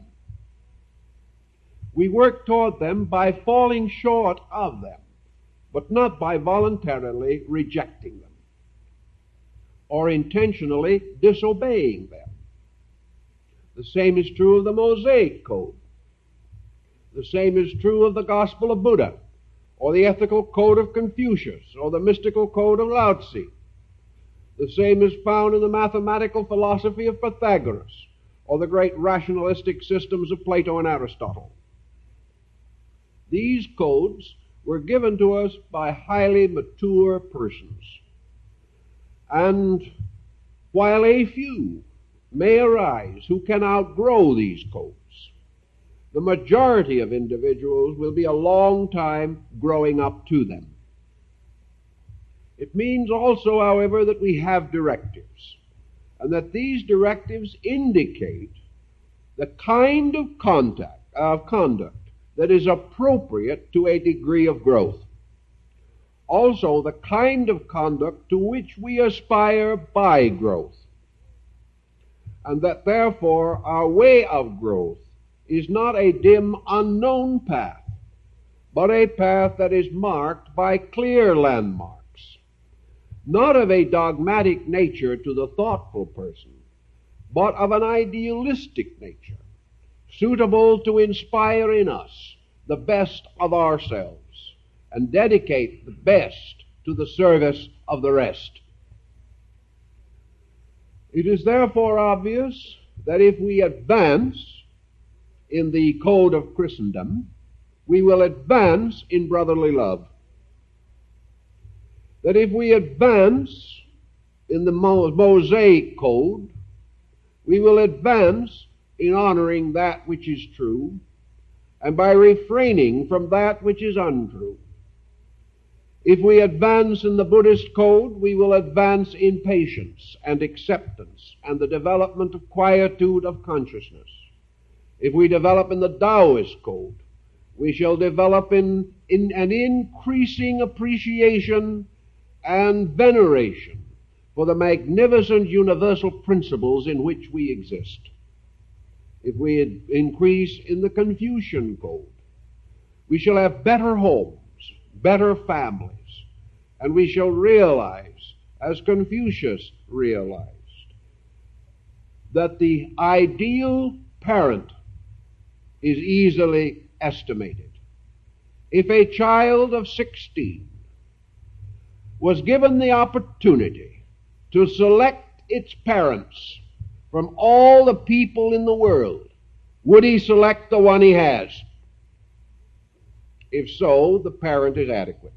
We work toward them by falling short of them, but not by voluntarily rejecting them or intentionally disobeying them. The same is true of the Mosaic Code. The same is true of the Gospel of Buddha, or the ethical code of Confucius, or the mystical code of Lao Tzu. The same is found in the mathematical philosophy of Pythagoras, or the great rationalistic systems of Plato and Aristotle. These codes were given to us by highly mature persons. And while a few may arise who can outgrow these codes, the majority of individuals will be a long time growing up to them. It means also, however, that we have directives, and that these directives indicate the kind of conduct that is appropriate to a degree of growth. Also, the kind of conduct to which we aspire by growth, and that therefore our way of growth is not a dim, unknown path, but a path that is marked by clear landmarks, not of a dogmatic nature to the thoughtful person, but of an idealistic nature, suitable to inspire in us the best of ourselves and dedicate the best to the service of the rest. It is therefore obvious that if we advance in the code of Christendom, we will advance in brotherly love. That if we advance in the Mosaic code, we will advance in honoring that which is true, and by refraining from that which is untrue. If we advance in the Buddhist code, we will advance in patience and acceptance and the development of quietude of consciousness. If we develop in the Taoist code, we shall develop in an increasing appreciation and veneration for the magnificent universal principles in which we exist. If we increase in the Confucian code, we shall have better homes, better families, and we shall realize, as Confucius realized, that the ideal parent is easily estimated. If a child of 16 was given the opportunity to select its parents from all the people in the world, would he select the one he has? If so, the parent is adequate.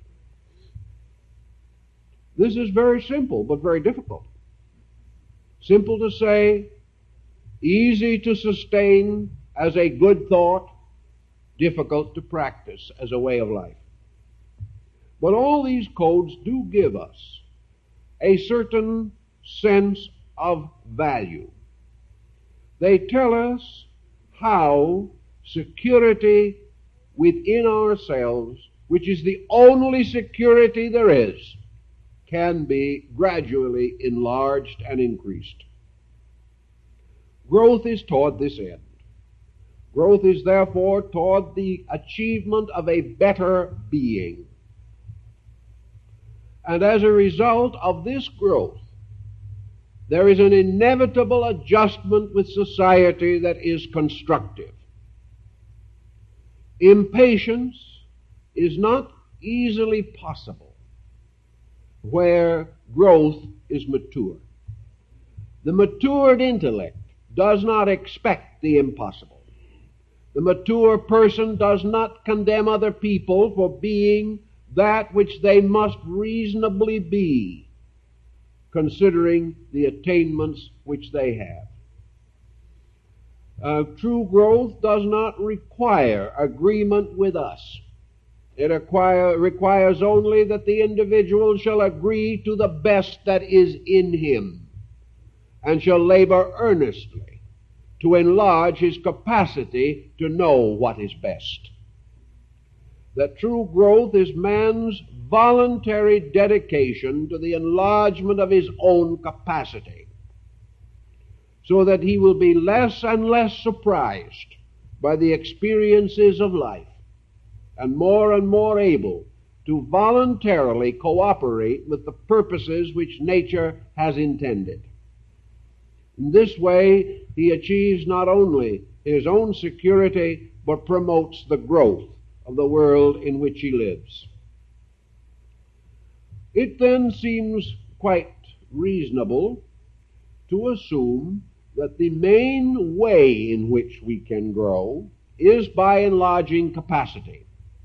This is very simple, but very difficult. Simple to say, easy to sustain as a good thought, difficult to practice as a way of life. But all these codes do give us a certain sense of value. They tell us how security within ourselves, which is the only security there is, can be gradually enlarged and increased. Growth is toward this end. Growth is therefore toward the achievement of a better being. And as a result of this growth, there is an inevitable adjustment with society that is constructive. Impatience is not easily possible where growth is mature. The matured intellect does not expect the impossible. The mature person does not condemn other people for being that which they must reasonably be, considering the attainments which they have. True growth does not require agreement with us. It requires only that the individual shall agree to the best that is in him, and shall labor earnestly to enlarge his capacity to know what is best. That true growth is man's voluntary dedication to the enlargement of his own capacity, so that he will be less and less surprised by the experiences of life, and more able to voluntarily cooperate with the purposes which nature has intended. In this way, he achieves not only his own security, but promotes the growth of the world in which he lives. It then seems quite reasonable to assume that the main way in which we can grow is by enlarging capacity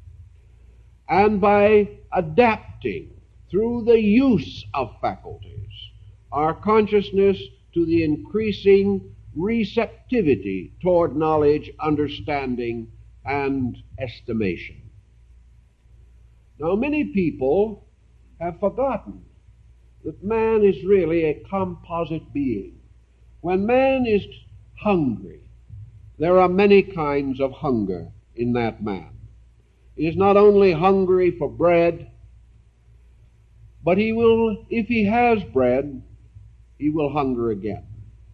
and by adapting through the use of faculties our consciousness to the increasing receptivity toward knowledge, understanding, and estimation. Now, many people have forgotten that man is really a composite being. When man is hungry, there are many kinds of hunger in that man. He is not only hungry for bread, but he will, if he has bread, he will hunger again.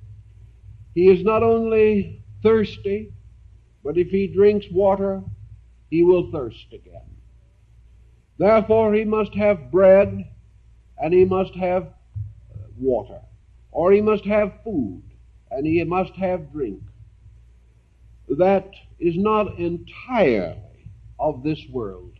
He is not only thirsty, but if he drinks water, he will thirst again. Therefore, he must have bread and he must have water, or he must have food and he must have drink. That is not entirely of this world,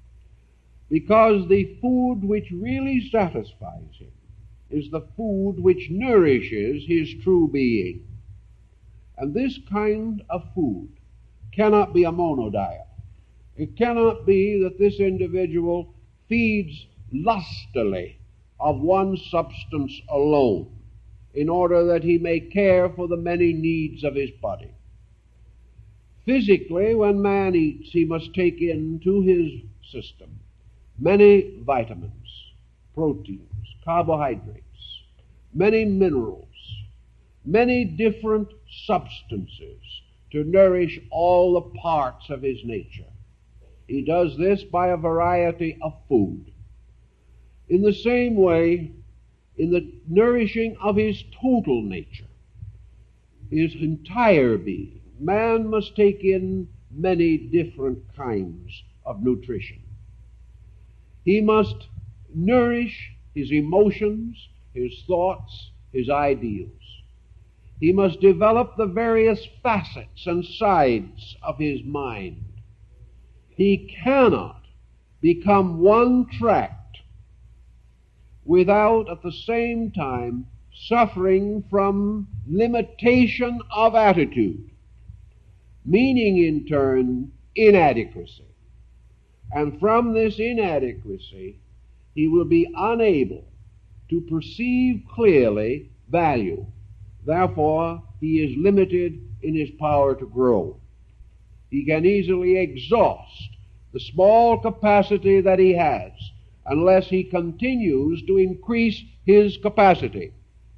because the food which really satisfies him is the food which nourishes his true being. And this kind of food cannot be a monodiet. It cannot be that this individual feeds lustily of one substance alone in order that he may care for the many needs of his body. Physically, when man eats, he must take into his system many vitamins, proteins, carbohydrates, many minerals, many different substances to nourish all the parts of his nature. He does this by a variety of food. In the same way, in the nourishing of his total nature, his entire being, man must take in many different kinds of nutrition. He must nourish his emotions, his thoughts, his ideals. He must develop the various facets and sides of his mind. He cannot become one tract without at the same time suffering from limitation of attitude, meaning in turn inadequacy. And from this inadequacy, he will be unable to perceive clearly value. Therefore, he is limited in his power to grow. He can easily exhaust the small capacity that he has unless he continues to increase his capacity.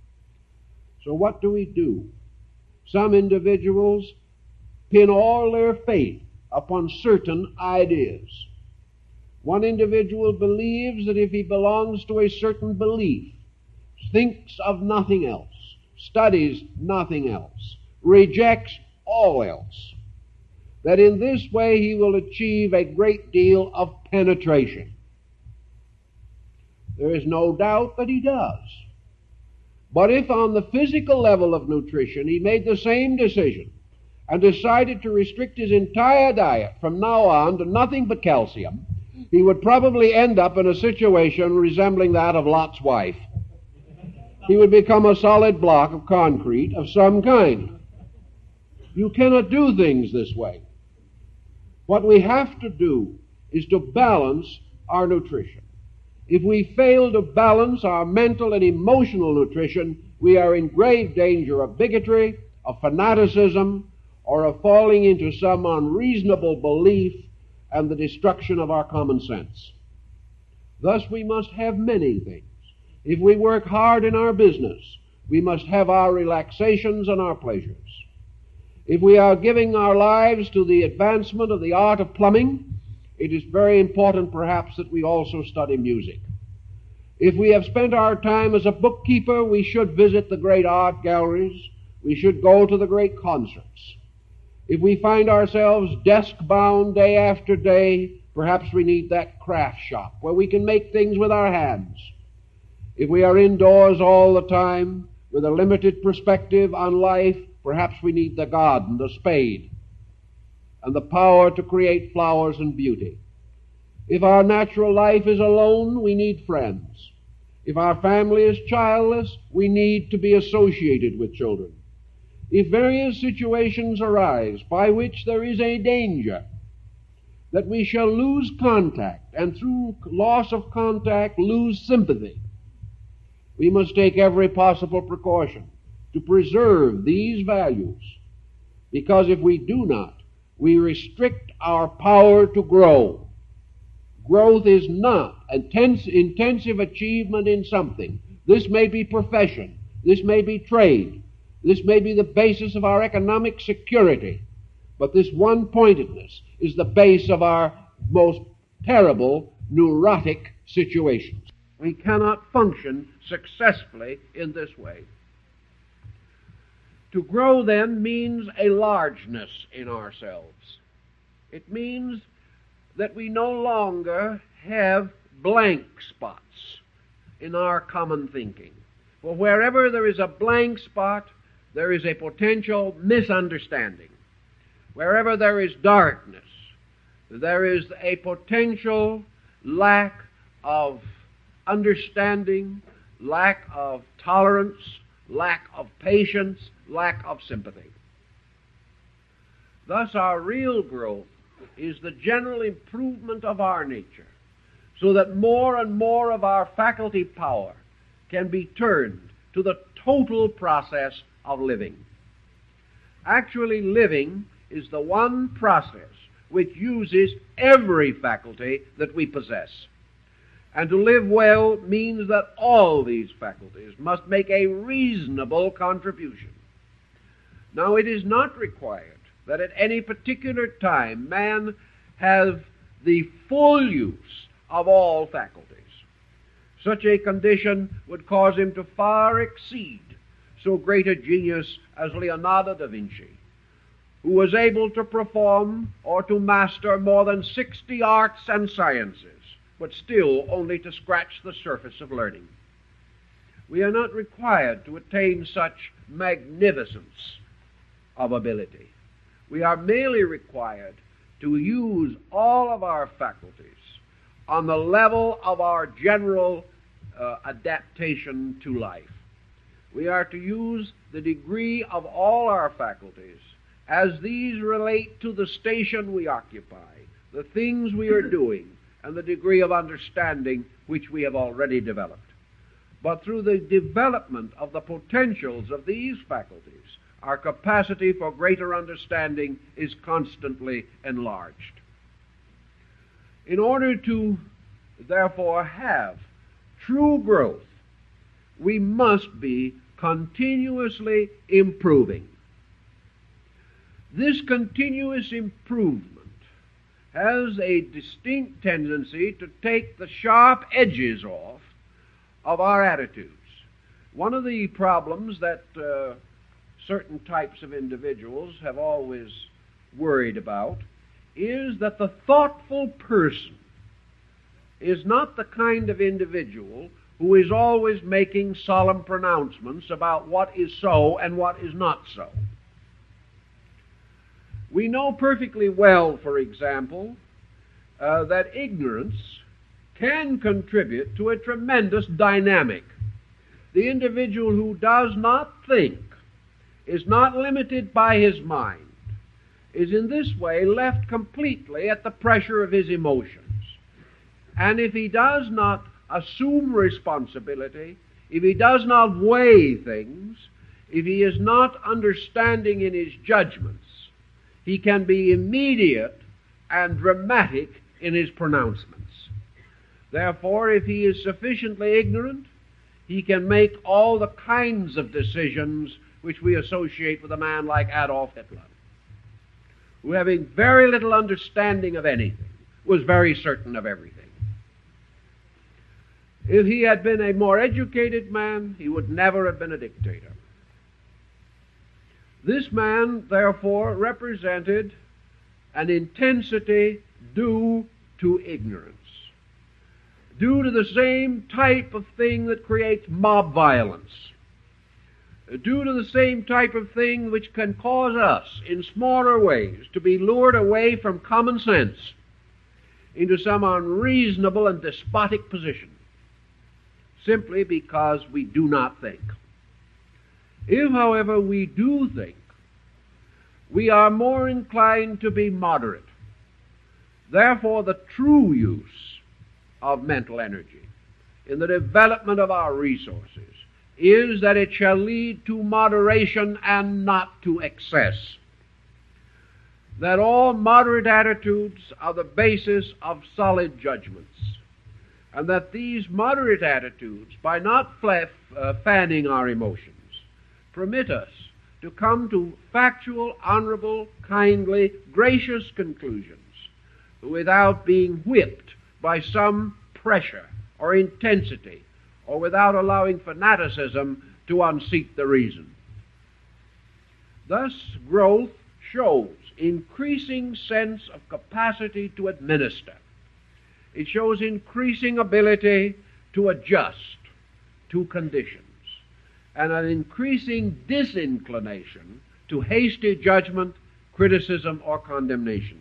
So what do we do? Some individuals pin all their faith upon certain ideas. One individual believes that if he belongs to a certain belief, thinks of nothing else, studies nothing else, rejects all else, that in this way he will achieve a great deal of penetration. There is no doubt that he does. But if on the physical level of nutrition he made the same decision and decided to restrict his entire diet from now on to nothing but calcium, he would probably end up in a situation resembling that of Lot's wife. He would become a solid block of concrete of some kind. You cannot do things this way. What we have to do is to balance our nutrition. If we fail to balance our mental and emotional nutrition, we are in grave danger of bigotry, of fanaticism, or of falling into some unreasonable belief and the destruction of our common sense. Thus we must have many things. If we work hard in our business, we must have our relaxations and our pleasures. If we are giving our lives to the advancement of the art of plumbing, it is very important perhaps that we also study music. If we have spent our time as a bookkeeper, we should visit the great art galleries. We should go to the great concerts. If we find ourselves desk-bound day after day, perhaps we need that craft shop where we can make things with our hands. If we are indoors all the time with a limited perspective on life, perhaps we need the garden, the spade, and the power to create flowers and beauty. If our natural life is alone, we need friends. If our family is childless, we need to be associated with children. If various situations arise by which there is a danger that we shall lose contact, and through loss of contact lose sympathy, we must take every possible precaution to preserve these values, because if we do not, we restrict our power to grow. Growth is not intensive achievement in something. This may be profession. This may be trade. This may be the basis of our economic security. But this one-pointedness is the base of our most terrible neurotic situations. We cannot function successfully in this way. To grow, then, means a largeness in ourselves. It means that we no longer have blank spots in our common thinking. For wherever there is a blank spot, there is a potential misunderstanding. Wherever there is darkness, there is a potential lack of understanding, lack of tolerance, lack of patience, lack of sympathy. Thus, our real growth is the general improvement of our nature, so that more and more of our faculty power can be turned to the total process of living. Actually, living is the one process which uses every faculty that we possess. And to live well means that all these faculties must make a reasonable contribution. Now, it is not required that at any particular time man have the full use of all faculties. Such a condition would cause him to far exceed so great a genius as Leonardo da Vinci, who was able to perform or to master more than 60 arts and sciences, but still only to scratch the surface of learning. We are not required to attain such magnificence of ability. We are merely required to use all of our faculties on the level of our general adaptation to life. We are to use the degree of all our faculties as these relate to the station we occupy, the things we are doing, and the degree of understanding which we have already developed. But through the development of the potentials of these faculties, our capacity for greater understanding is constantly enlarged. In order to, therefore, have true growth, we must be continuously improving. This continuous improvement has a distinct tendency to take the sharp edges off of our attitudes. One of the problems that certain types of individuals have always worried about is that the thoughtful person is not the kind of individual who is always making solemn pronouncements about what is so and what is not so. We know perfectly well, for example, that ignorance can contribute to a tremendous dynamic. The individual who does not think, is not limited by his mind, is in this way left completely at the pressure of his emotions. And if he does not assume responsibility, if he does not weigh things, if he is not understanding in his judgments, he can be immediate and dramatic in his pronouncements. Therefore, if he is sufficiently ignorant, he can make all the kinds of decisions which we associate with a man like Adolf Hitler, who, having very little understanding of anything, was very certain of everything. If he had been a more educated man, he would never have been a dictator. This man, therefore, represented an intensity due to ignorance, due to the same type of thing that creates mob violence, due to the same type of thing which can cause us, in smaller ways, to be lured away from common sense into some unreasonable and despotic position, simply because we do not think. If, however, we do think, we are more inclined to be moderate. Therefore, the true use of mental energy in the development of our resources is that it shall lead to moderation and not to excess. That all moderate attitudes are the basis of solid judgments, and that these moderate attitudes, by not fanning our emotions, permit us to come to factual, honorable, kindly, gracious conclusions without being whipped by some pressure or intensity, or without allowing fanaticism to unseat the reason. Thus, growth shows increasing sense of capacity to administer. It shows increasing ability to adjust to conditions, and an increasing disinclination to hasty judgment, criticism, or condemnation.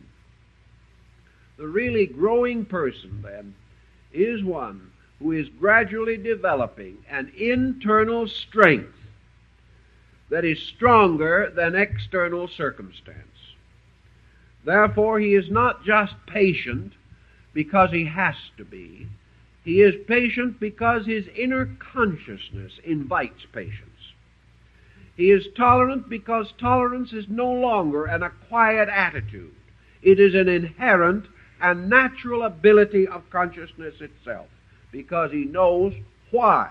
The really growing person, then, is one who is gradually developing an internal strength that is stronger than external circumstance. Therefore, he is not just patient because he has to be. He is patient because his inner consciousness invites patience. He is tolerant because tolerance is no longer an acquired attitude. It is an inherent and natural ability of consciousness itself, because he knows why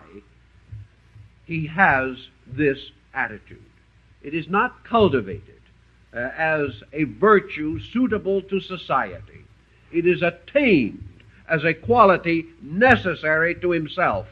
he has this attitude. It is not cultivated as a virtue suitable to society. It is attained as a quality necessary to himself.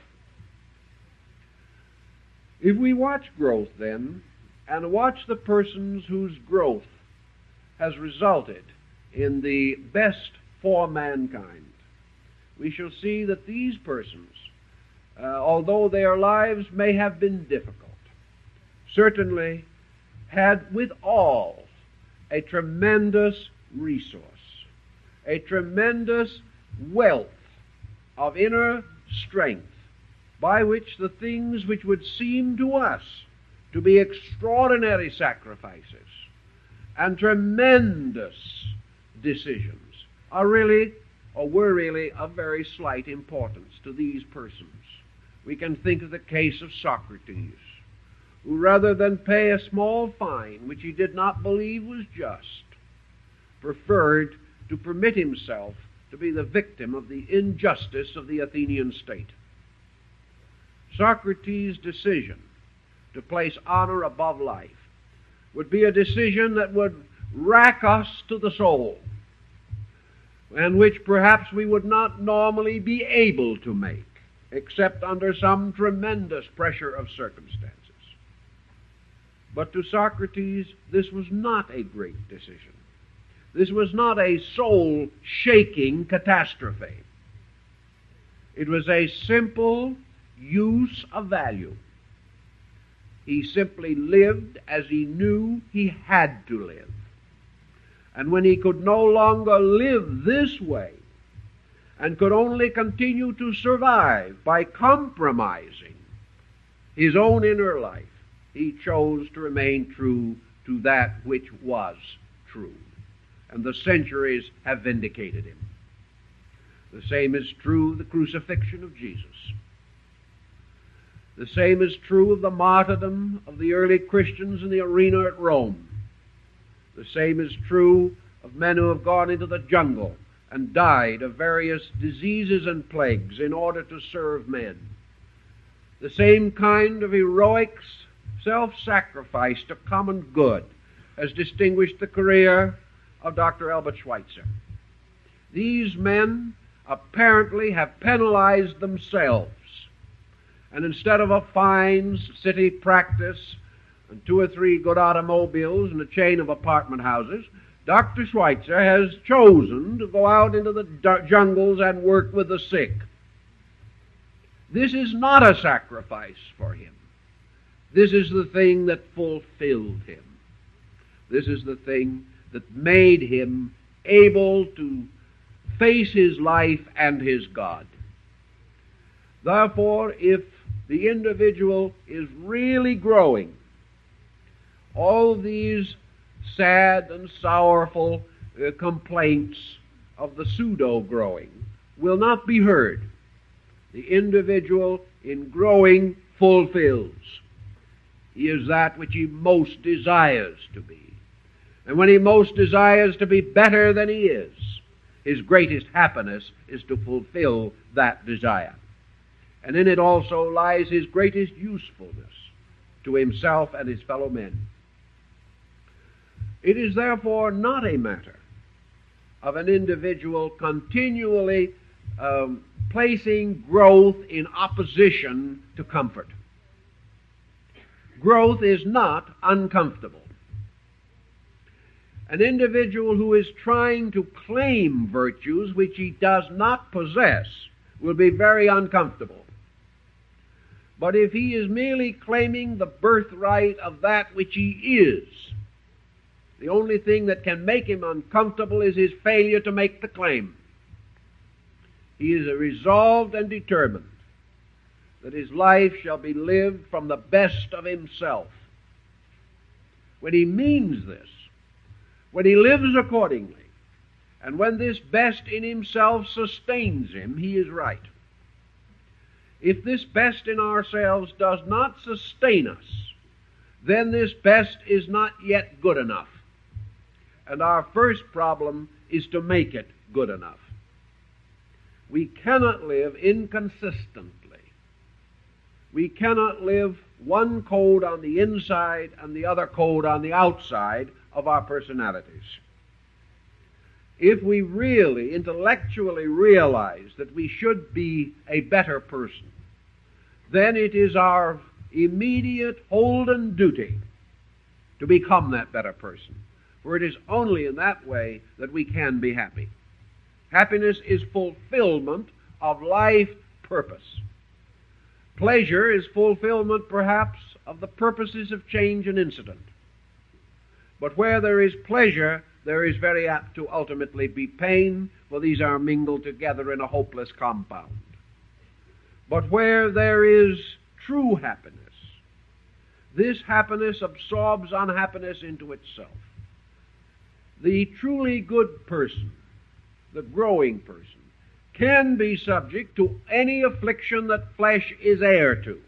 If we watch growth, then, and watch the persons whose growth has resulted in the best for mankind, we shall see that these persons, although their lives may have been difficult, certainly had withal a tremendous resource, a tremendous wealth of inner strength, by which the things which would seem to us to be extraordinary sacrifices and tremendous decisions are really, or were really, of very slight importance to these persons. We can think of the case of Socrates, who, rather than pay a small fine which he did not believe was just, preferred to permit himself to be the victim of the injustice of the Athenian state. Socrates' decision to place honor above life would be a decision that would rack us to the soul, and which perhaps we would not normally be able to make, except under some tremendous pressure of circumstances. But to Socrates, this was not a great decision. This was not a soul-shaking catastrophe. It was a simple use of value. He simply lived as he knew he had to live. And when he could no longer live this way, and could only continue to survive by compromising his own inner life, he chose to remain true to that which was true. And the centuries have vindicated him. The same is true of the crucifixion of Jesus. The same is true of the martyrdom of the early Christians in the arena at Rome. The same is true of men who have gone into the jungle and died of various diseases and plagues in order to serve men. The same kind of heroic self-sacrifice to common good has distinguished the career of Dr. Albert Schweitzer. These men apparently have penalized themselves, and instead of a fine city practice and 2 or 3 good automobiles and a chain of apartment houses, Dr. Schweitzer has chosen to go out into the jungles and work with the sick. This is not a sacrifice for him. This is the thing that fulfilled him. This is the thing that made him able to face his life and his God. Therefore, if the individual is really growing, all these sad and sorrowful complaints of the pseudo-growing will not be heard. The individual in growing fulfills. He is that which he most desires to be. And when he most desires to be better than he is, his greatest happiness is to fulfill that desire. And in it also lies his greatest usefulness to himself and his fellow men. It is therefore not a matter of an individual continually placing growth in opposition to comfort. Growth is not uncomfortable. An individual who is trying to claim virtues which he does not possess will be very uncomfortable. But if he is merely claiming the birthright of that which he is, the only thing that can make him uncomfortable is his failure to make the claim. He is resolved and determined that his life shall be lived from the best of himself. When he means this, when he lives accordingly, and when this best in himself sustains him, he is right. If this best in ourselves does not sustain us, then this best is not yet good enough. And our first problem is to make it good enough. We cannot live inconsistently. We cannot live one code on the inside and the other code on the outside of our personalities. If we really intellectually realize that we should be a better person, then it is our immediate holden duty to become that better person. For it is only in that way that we can be happy. Happiness is fulfillment of life purpose. Pleasure is fulfillment, perhaps, of the purposes of change and incident. But where there is pleasure, there is very apt to ultimately be pain, for these are mingled together in a hopeless compound. But where there is true happiness, this happiness absorbs unhappiness into itself. The truly good person, the growing person, can be subject to any affliction that flesh is heir to.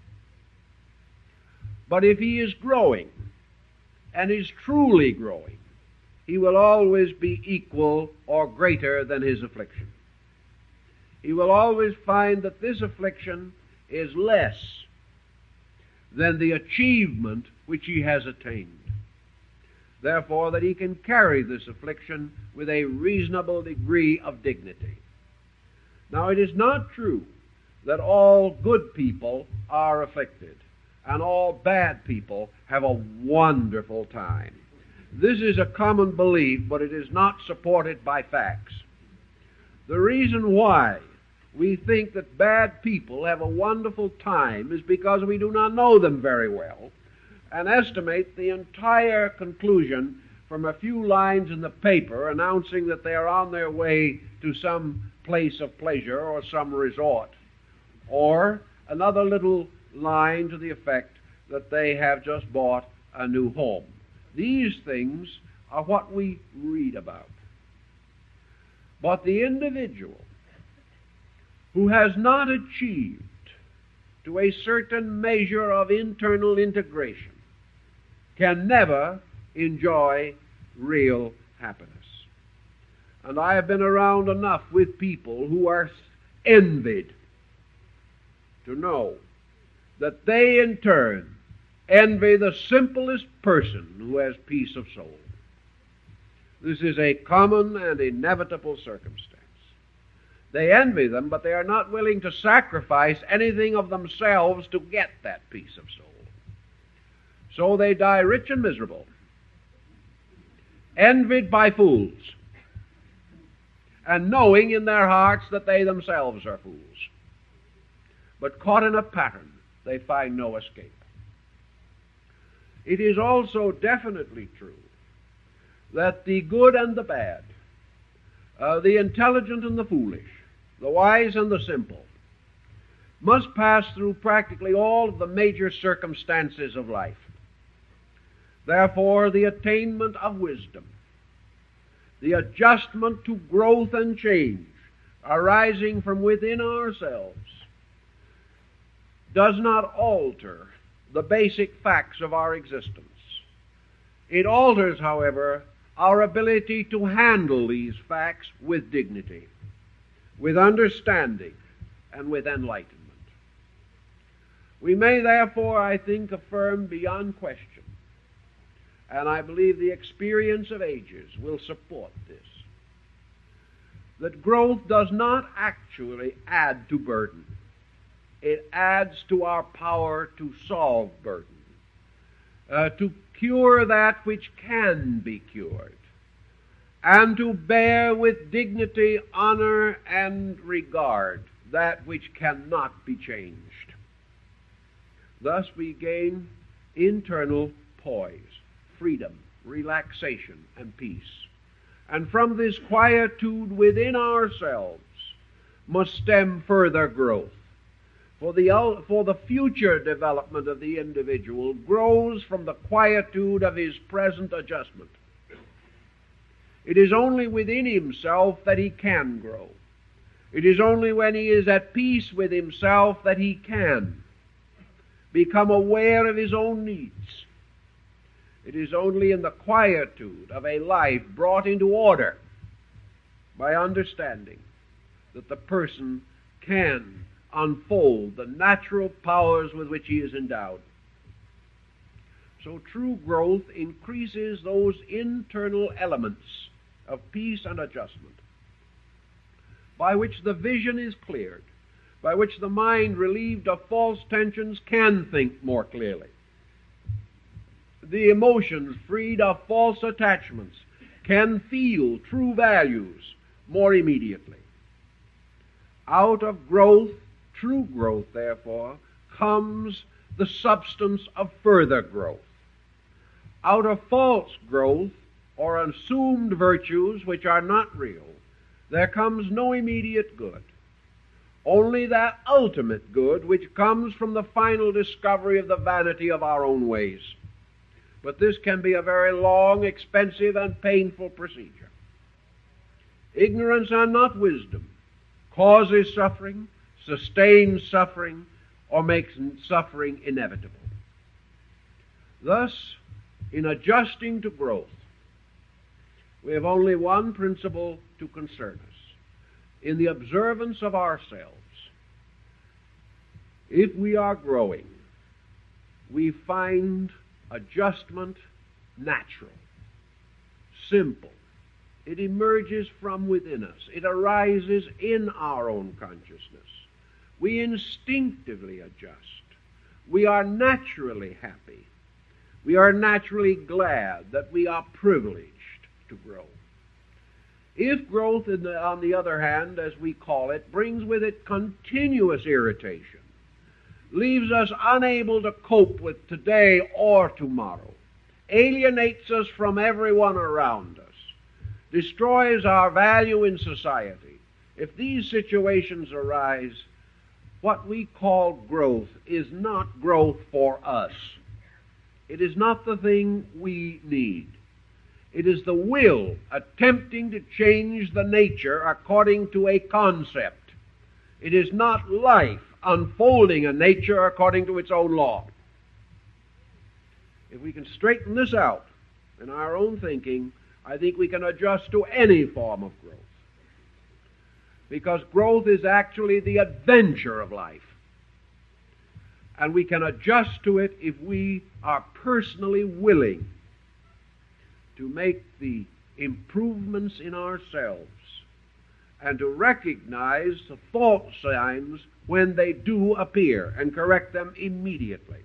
But if he is growing, and is truly growing, he will always be equal or greater than his affliction. He will always find that this affliction is less than the achievement which he has attained. Therefore, that he can carry this affliction with a reasonable degree of dignity. Now, it is not true that all good people are afflicted. and all bad people have a wonderful time. This is a common belief, but it is not supported by facts. The reason why we think that bad people have a wonderful time is because we do not know them very well and estimate the entire conclusion from a few lines in the paper announcing that they are on their way to some place of pleasure or some resort, or another little line to the effect that they have just bought a new home. These things are what we read about. But the individual who has not achieved to a certain measure of internal integration can never enjoy real happiness. And I have been around enough with people who are envied to know that they in turn envy the simplest person who has peace of soul. This is a common and inevitable circumstance. They envy them, but they are not willing to sacrifice anything of themselves to get that peace of soul. So they die rich and miserable, envied by fools, and knowing in their hearts that they themselves are fools. But caught in a pattern, they find no escape. It is also definitely true that the good and the bad, the intelligent and the foolish, the wise and the simple, must pass through practically all of the major circumstances of life. Therefore, the attainment of wisdom, the adjustment to growth and change arising from within ourselves, does not alter the basic facts of our existence. It alters, however, our ability to handle these facts with dignity, with understanding, and with enlightenment. We may therefore, I think, affirm beyond question, and I believe the experience of ages will support this, that growth does not actually add to burden. It adds to our power to solve burden, to cure that which can be cured, and to bear with dignity, honor, and regard that which cannot be changed. Thus we gain internal poise, freedom, relaxation, and peace. And from this quietude within ourselves must stem further growth. For the future development of the individual grows from the quietude of his present adjustment. It is only within himself that he can grow. It is only when he is at peace with himself that he can become aware of his own needs. It is only in the quietude of a life brought into order by understanding that the person can unfold the natural powers with which he is endowed. So true growth increases those internal elements of peace and adjustment, by which the vision is cleared, by which the mind, relieved of false tensions, can think more clearly. The emotions, freed of false attachments, can feel true values more immediately. Out of growth, true growth, therefore, comes the substance of further growth. Out of false growth, or assumed virtues which are not real, there comes no immediate good. Only that ultimate good which comes from the final discovery of the vanity of our own ways. But this can be a very long, expensive, and painful procedure. Ignorance and not wisdom causes suffering, sustains suffering, or makes suffering inevitable. Thus, in adjusting to growth, we have only one principle to concern us. In the observance of ourselves, if we are growing, we find adjustment natural, simple. It emerges from within us. It arises in our own consciousness. We instinctively adjust. we are naturally happy. We are naturally glad that we are privileged to grow. If growth, on the other hand, as we call it, brings with it continuous irritation, leaves us unable to cope with today or tomorrow, alienates us from everyone around us, destroys our value in society, if these situations arise, what we call growth is not growth for us. It is not the thing we need. It is the will attempting to change the nature according to a concept. It is not life unfolding a nature according to its own law. If we can straighten this out in our own thinking, I think we can adjust to any form of growth. Because growth is actually the adventure of life. And we can adjust to it if we are personally willing to make the improvements in ourselves and to recognize the fault signs when they do appear and correct them immediately.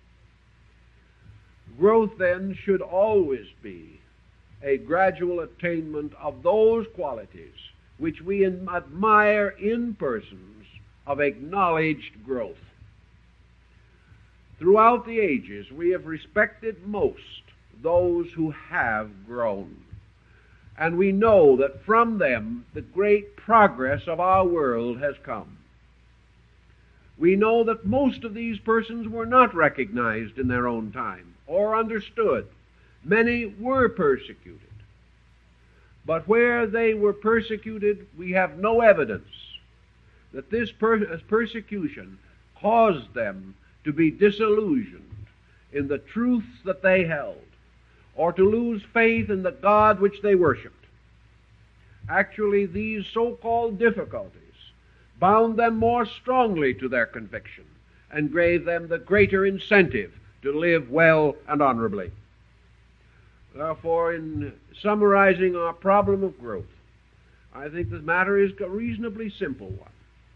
Growth, then, should always be a gradual attainment of those qualities which we admire in persons of acknowledged growth. Throughout the ages, we have respected most those who have grown. And we know that from them the great progress of our world has come. We know that most of these persons were not recognized in their own time or understood. Many were persecuted. But where they were persecuted, we have no evidence that this persecution caused them to be disillusioned in the truths that they held, or to lose faith in the God which they worshipped. Actually, these so-called difficulties bound them more strongly to their conviction and gave them the greater incentive to live well and honorably. Therefore, in summarizing our problem of growth, I think the matter is a reasonably simple one.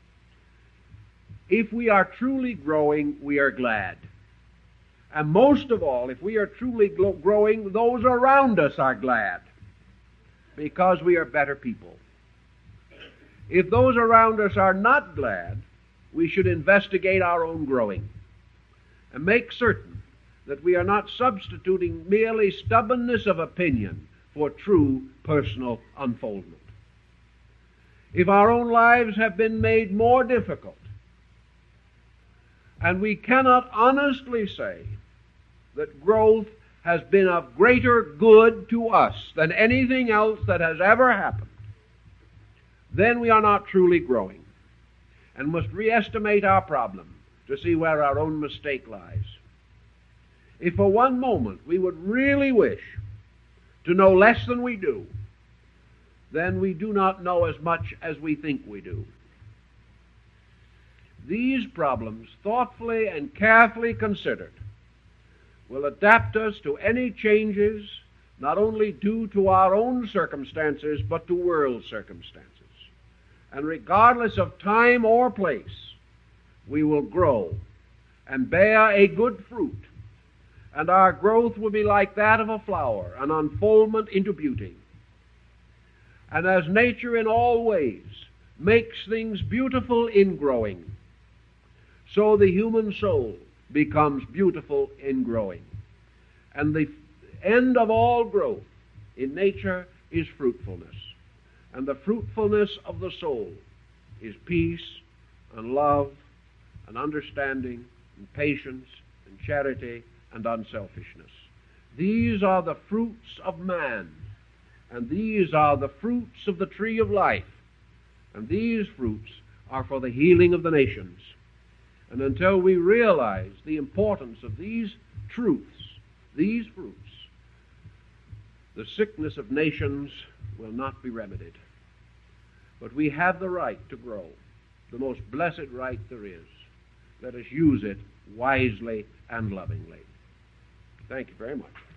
If we are truly growing, we are glad. And most of all, if we are truly growing, those around us are glad, because we are better people. If those around us are not glad, we should investigate our own growing and make certain that we are not substituting merely stubbornness of opinion for true personal unfoldment. If our own lives have been made more difficult, and we cannot honestly say that growth has been of greater good to us than anything else that has ever happened, then we are not truly growing and must reestimate our problem to see where our own mistake lies. If for one moment we would really wish to know less than we do, then we do not know as much as we think we do. These problems, thoughtfully and carefully considered, will adapt us to any changes not only due to our own circumstances, but to world circumstances. And regardless of time or place, we will grow and bear a good fruit, and our growth will be like that of a flower, an unfoldment into beauty. And as nature in all ways makes things beautiful in growing, so the human soul becomes beautiful in growing. And the end of all growth in nature is fruitfulness. And the fruitfulness of the soul is peace and love and understanding and patience and charity and unselfishness. These are the fruits of man, and these are the fruits of the tree of life, and these fruits are for the healing of the nations. And until we realize the importance of these truths, these fruits, the sickness of nations will not be remedied. But we have the right to grow, the most blessed right there is. Let us use it wisely and lovingly. Thank you very much.